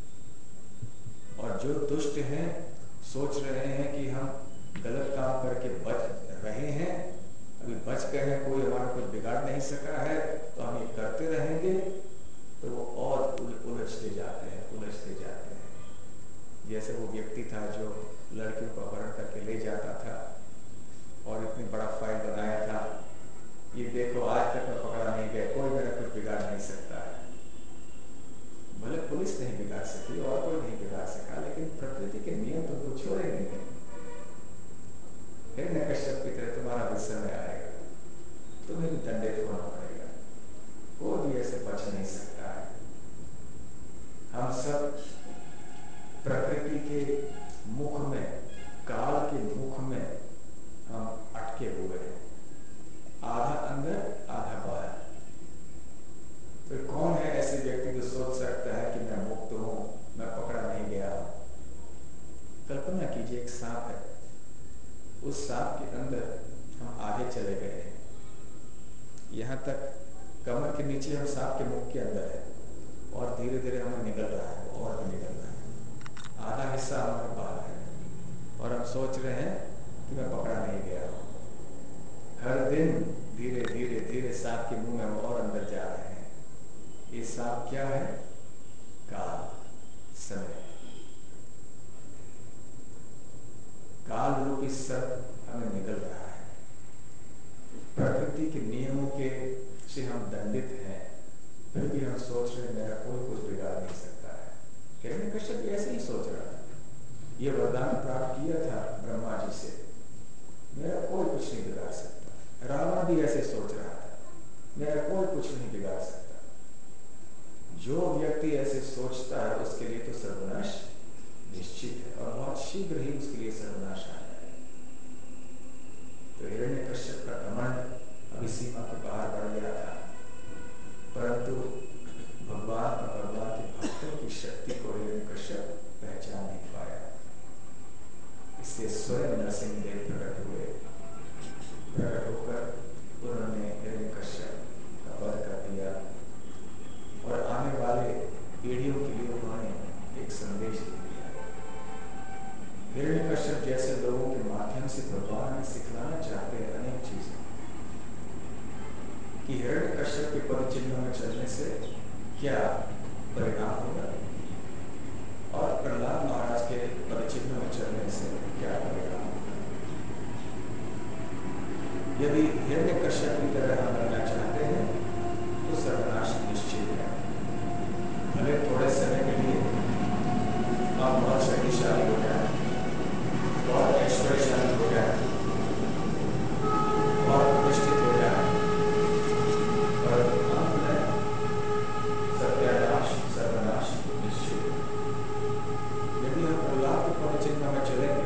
S1: और जो दुष्ट हैं, सोच रहे हैं कि हम गलत काम करके बच रहे हैं, अभी बच गए हैं, कोई हमारा कुछ बिगाड़ नहीं सका है, तो हम ये करते रहेंगे, तो वो और उलझते जाते हैं उलझते जाते हैं। जैसे वो व्यक्ति था जो लड़कियों को अपहरण करके ले जाता था और इतनी बड़ा फाइल बनाया था, ये देखो आज तक मैं पकड़ा नहीं गया, कोई मेरा कुछ बिगाड़ नहीं सकता है। भले पुलिस नहीं बिगाड़ सकी और कोई नहीं बिगाड़ सका, लेकिन प्रकृति के नियम तो कुछ छोड़ेंगे नहीं। हिरण्यकश्यप की तरह तुम्हारा भी समय आएगा, तुम्हें भी दंडित होना पड़ेगा, कोई भी ऐसे बच नहीं सकता है। हम सब प्रकृति के मुख में, काल के मुख में हम अटके हुए हैं, आधा अंदर आधा बाहर। फिर कौन है ऐसे व्यक्ति जो सोच सकता है कि मैं मुक्त हूं, मैं पकड़ा नहीं गया हूं? कल्पना कीजिए एक सांप है, उस सांप के अंदर हम आगे चले गए हैं, यहां तक कमर के नीचे हम सांप के मुख के अंदर है और धीरे धीरे हमें निकल रहा है और भी निकल रहा है, आधा हिस्सा हमारे बाहर है और हम सोच रहे हैं कि मैं पकड़ा नहीं गया हूं। हर दिन धीरे धीरे धीरे सांप के मुंह में हम और अंदर जा रहे हैं। ये सांप क्या है? काल, समय। काल रूपी सर्प हमें निकल रहा है। प्रकृति के नियमों के से हम दंडित हैं, फिर भी हम सोच रहे हैं मेरा कोई कुछ बिगाड़ नहीं सकता है। हिरण्यकश्यप भी ऐसे ही सोच रहा था। ये वरदान प्राप्त किया था ब्रह्मा जी से, मेरा कोई कुछ नहीं बिगाड़ सकता। रावण भी ऐसे सोच रहा था, मेरा कोई कुछ सोचता है उसके लिए तो सर्वनाश निश्चित है और बहुत शीघ्र ही उसके लिए सर्वनाश आ जाए। तो हिरण्यकश्यप का घमंड अभी सीमा के बाहर बढ़ गया था, परंतु भगवान और भगवान के भक्तों की शक्ति को हिरण्यकश्यप पहचान नहीं पाया। इसलिए स्वयं नरसिंहदेव प्रकट हुए। प्रकट होकर उन्होंने हिरण्यकश्यप का वध कर दिया और आने वाले पीढ़ियों के लिए उन्होंने एक संदेश दे दिया। हिरण्यकश्यप जैसे लोगों के माध्यम से भगवान हमें सिखलाना चाहते हैं अनेक चीजें, कि हिरण्यकश्यप के पद चिन्ह में चलने से क्या परिणाम होगा और प्रहलाद महाराज के पद चिन्ह में चलने से क्या परिणाम होगा। यदि हिरण्यकश्यप की तरह हम बनना चाहते हैं तो सर्वनाश निश्चित है। भले थोड़े समय के लिए आप बहुत शक्तिशाली हो जाए, बहुत ऐश्वर्यशाली हो जाए, बहुत प्रतिष्ठित हो जाए, पर अंत में सत्यानाश सर्वनाश निश्चित है। यदि हम प्रहलाद के पद चिन्ह में चलेंगे,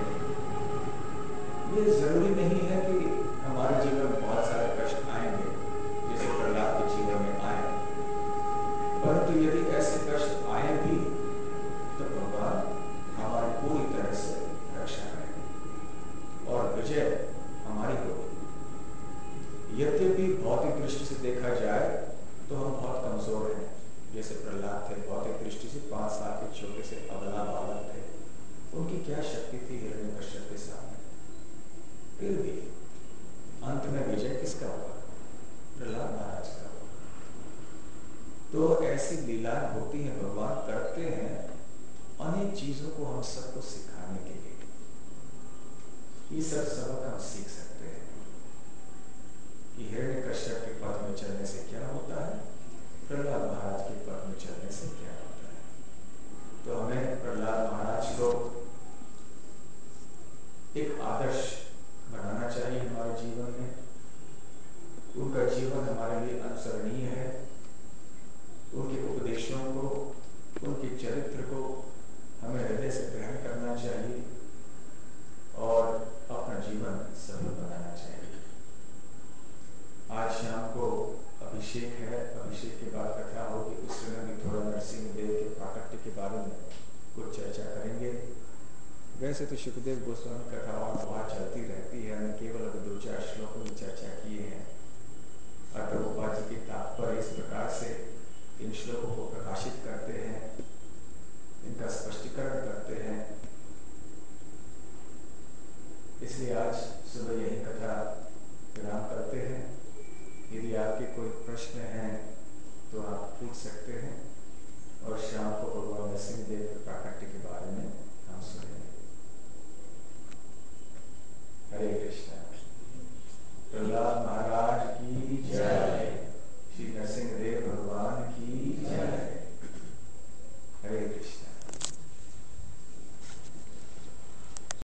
S1: ये जरूरी नहीं है कि हमारे जीवन में बहुत सारे कष्ट आएंगे जैसे प्रहलाद के जीवन में आए, परंतु यदि ऐसे कष्ट आए भी तो भगवान हमारी पूरी तरह से रक्षा करेंगे और विजय हमारी होगी। यद्यपि भौतिक दृष्टि से देखा जाए तो हम बहुत कमजोर हैं, जैसे प्रहलाद थे, भौतिक दृष्टि से पांच साल के छोटे से अबला बालक थे, उनकी क्या शक्ति थी हिरण्यकश्यप के सामने। फिर भी अंत में विजय किसका हुआ? प्रहलाद महाराज का हुआ। तो ऐसी लीलाएं होती हैं, भगवान करते हैं अनेक चीजों को हम सबको सिखाने के लिए। ये सब सबक हम सीख सकते हैं कि हिरण्यकश्यप के पद में चलने से क्या होता है, प्रहलाद महाराज के पद में चलने से क्या होता है। तो हमें प्रहलाद महाराज को एक आदर्श बनाना चाहिए हमारे जीवन में। उनका जीवन हमारे लिए अनुसरणीय है। उनके उपदेशों को, उनके चरित्र को हमें हृदय से ग्रहण करना चाहिए और अपना जीवन सफल बनाना चाहिए। आज शाम को अभिषेक है, अभिषेक के बाद कथा होगी, उस समय भी थोड़ा नरसिंहदेव के प्राकट्य के बारे में कुछ चर्चा करेंगे। वैसे तो सुखदेव गोस्वामी कथा और बहुत चलती रहती है, हमने केवल अभी दो चार श्लोकों में चर्चा किए हैं।